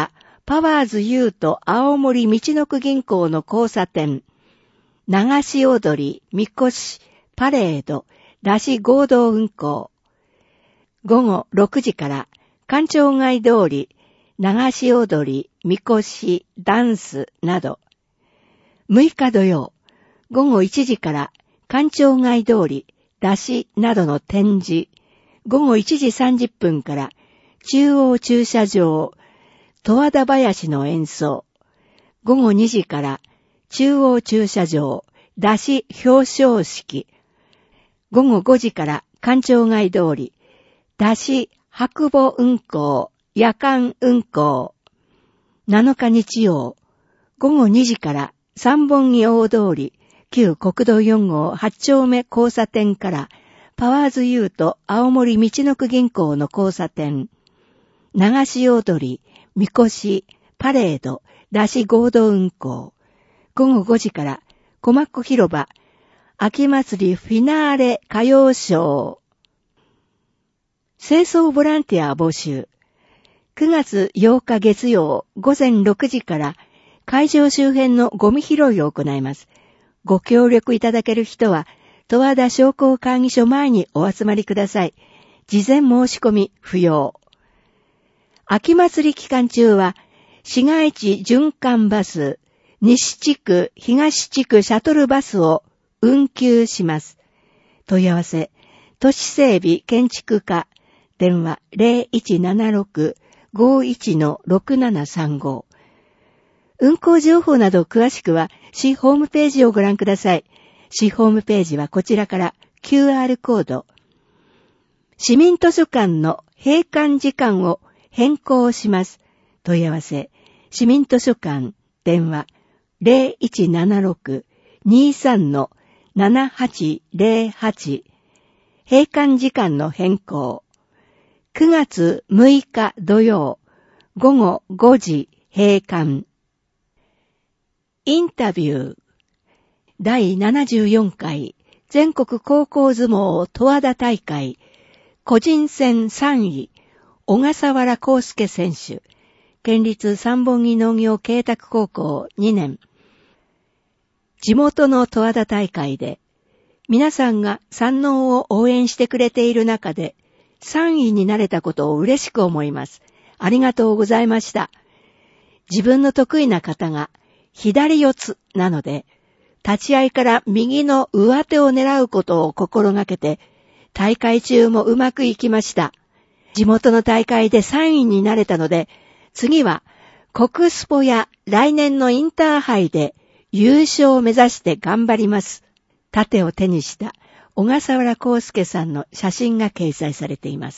パワーズ U と青森みちのく銀行の交差点、流し踊り、みこし、パレード、山車合同運行。午後ろくじから官庁街通り、流し踊り、みこし、ダンスなど。むいか土曜、午後いちじから官庁街通り、山車などの展示。午後いちじさんじゅっぷんから中央駐車場、十和田林の演奏。午後にじから中央駐車場、山車表彰式。午後ごじから官庁街通り、山車白母運行、夜間運行。なのか日曜、午後にじから三本木大通り、旧国道よん号はち丁目交差点からパワーズ U と青森みちのく銀行の交差点、流し踊り、みこし、パレード、山車合同運行。午後ごじから小牧子広場、秋祭りフィナーレ歌謡ショー。清掃ボランティア募集。くがつようか月曜午前ろくじから会場周辺のゴミ拾いを行います。ご協力いただける人は、十和田商工会議所前にお集まりください。事前申し込み不要。秋祭り期間中は、市街地循環バス、西地区、東地区シャトルバスを運休します。問い合わせ、都市整備建築課、電話 ゼロいちななろく ごいち ろくななさんご。運行情報など詳しくは市ホームページをご覧ください。市ホームページはこちらから キューアール コード。市民図書館の閉館時間を変更します。問い合わせ、市民図書館、電話ゼロいちななろく にさん ななはちゼロはち。閉館時間の変更。くがつむいか土曜、午後ごじ閉館。インタビュー。だいななじゅうよんかい全国高校相撲十和田大会個人戦さんい小笠原康介選手、県立三本木農業恵拓高校にねん。地元の十和田大会で皆さんが山王を応援してくれている中でさんいになれたことを嬉しく思います。ありがとうございました。自分の得意な方が左四つなので、立ち合いから右の上手を狙うことを心がけて、大会中もうまくいきました。地元の大会でさんいになれたので、次は国スポや来年のインターハイで優勝を目指して頑張ります。盾を手にした小笠原康介さんの写真が掲載されています。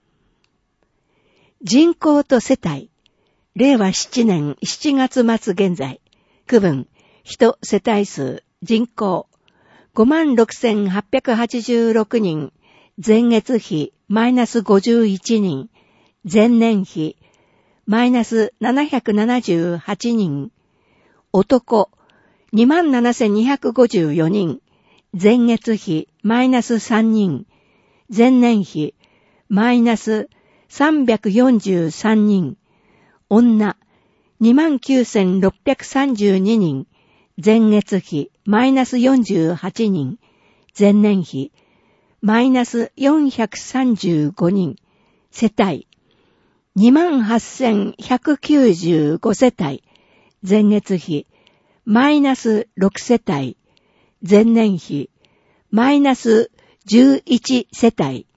人口と世帯、れいわななねんしちがつ末現在、区分、人世帯数、人口、ごまんろくせんはっぴゃくはちじゅうろくにん、前月比、マイナスごじゅういちにん、前年比、マイナスななひゃくななじゅうはちにん、男、にまんななせんにひゃくごじゅうよにん、前月比、マイナスさんにん、前年比、マイナスさんびゃくよんじゅうさんにん、女、にまんきゅうせんろっぴゃくさんじゅうににん、前月比、マイナスよんじゅうはちにん、前年比、マイナスよんひゃくさんじゅうごにん、世帯、にまんはっせんひゃくきゅうじゅうご世帯、前月比、マイナスろく世帯、前年比、マイナスじゅういち世帯。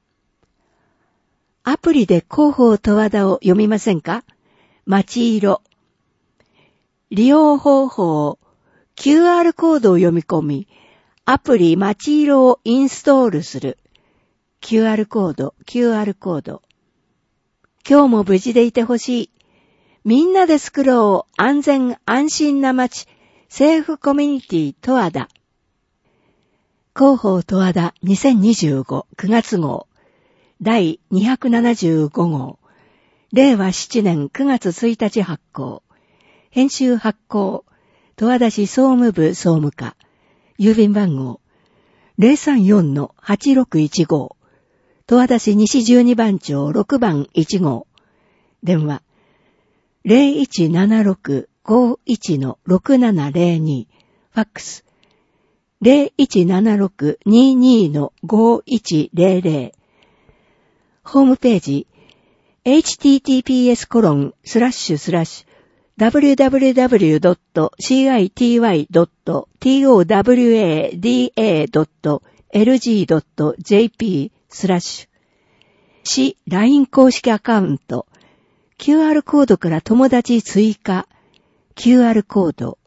アプリで広報十和田を読みませんか？街色。利用方法、キューアール コードを読み込み、アプリ街色をインストールする。キューアール コード、キューアール コード。今日も無事でいてほしい。みんなで作ろう安全安心な街、セーフコミュニティ十和田。広報十和田にせんにじゅうごくがつ号、だいにひゃくななじゅうご号、れいわななねんくがつついたち発行。編集発行、十和田市総務部総務課、郵便番号 ゼロさんよん はちろくいちご、十和田市西じゅうにばん町ろくばんいち号、電話ゼロいちななろく ごいち ろくななゼロに、ファックスゼロいちななろく にに ごいちゼロゼロ、ホームページ エイチティーティーピーエスコロンスラッシュスラッシュダブリューダブリューダブリュードットシーアイティーワイドットトワダドットエルジードットジェーピー スラッシュ市 ライン 公式アカウント キューアール コードから友達追加 キューアール コード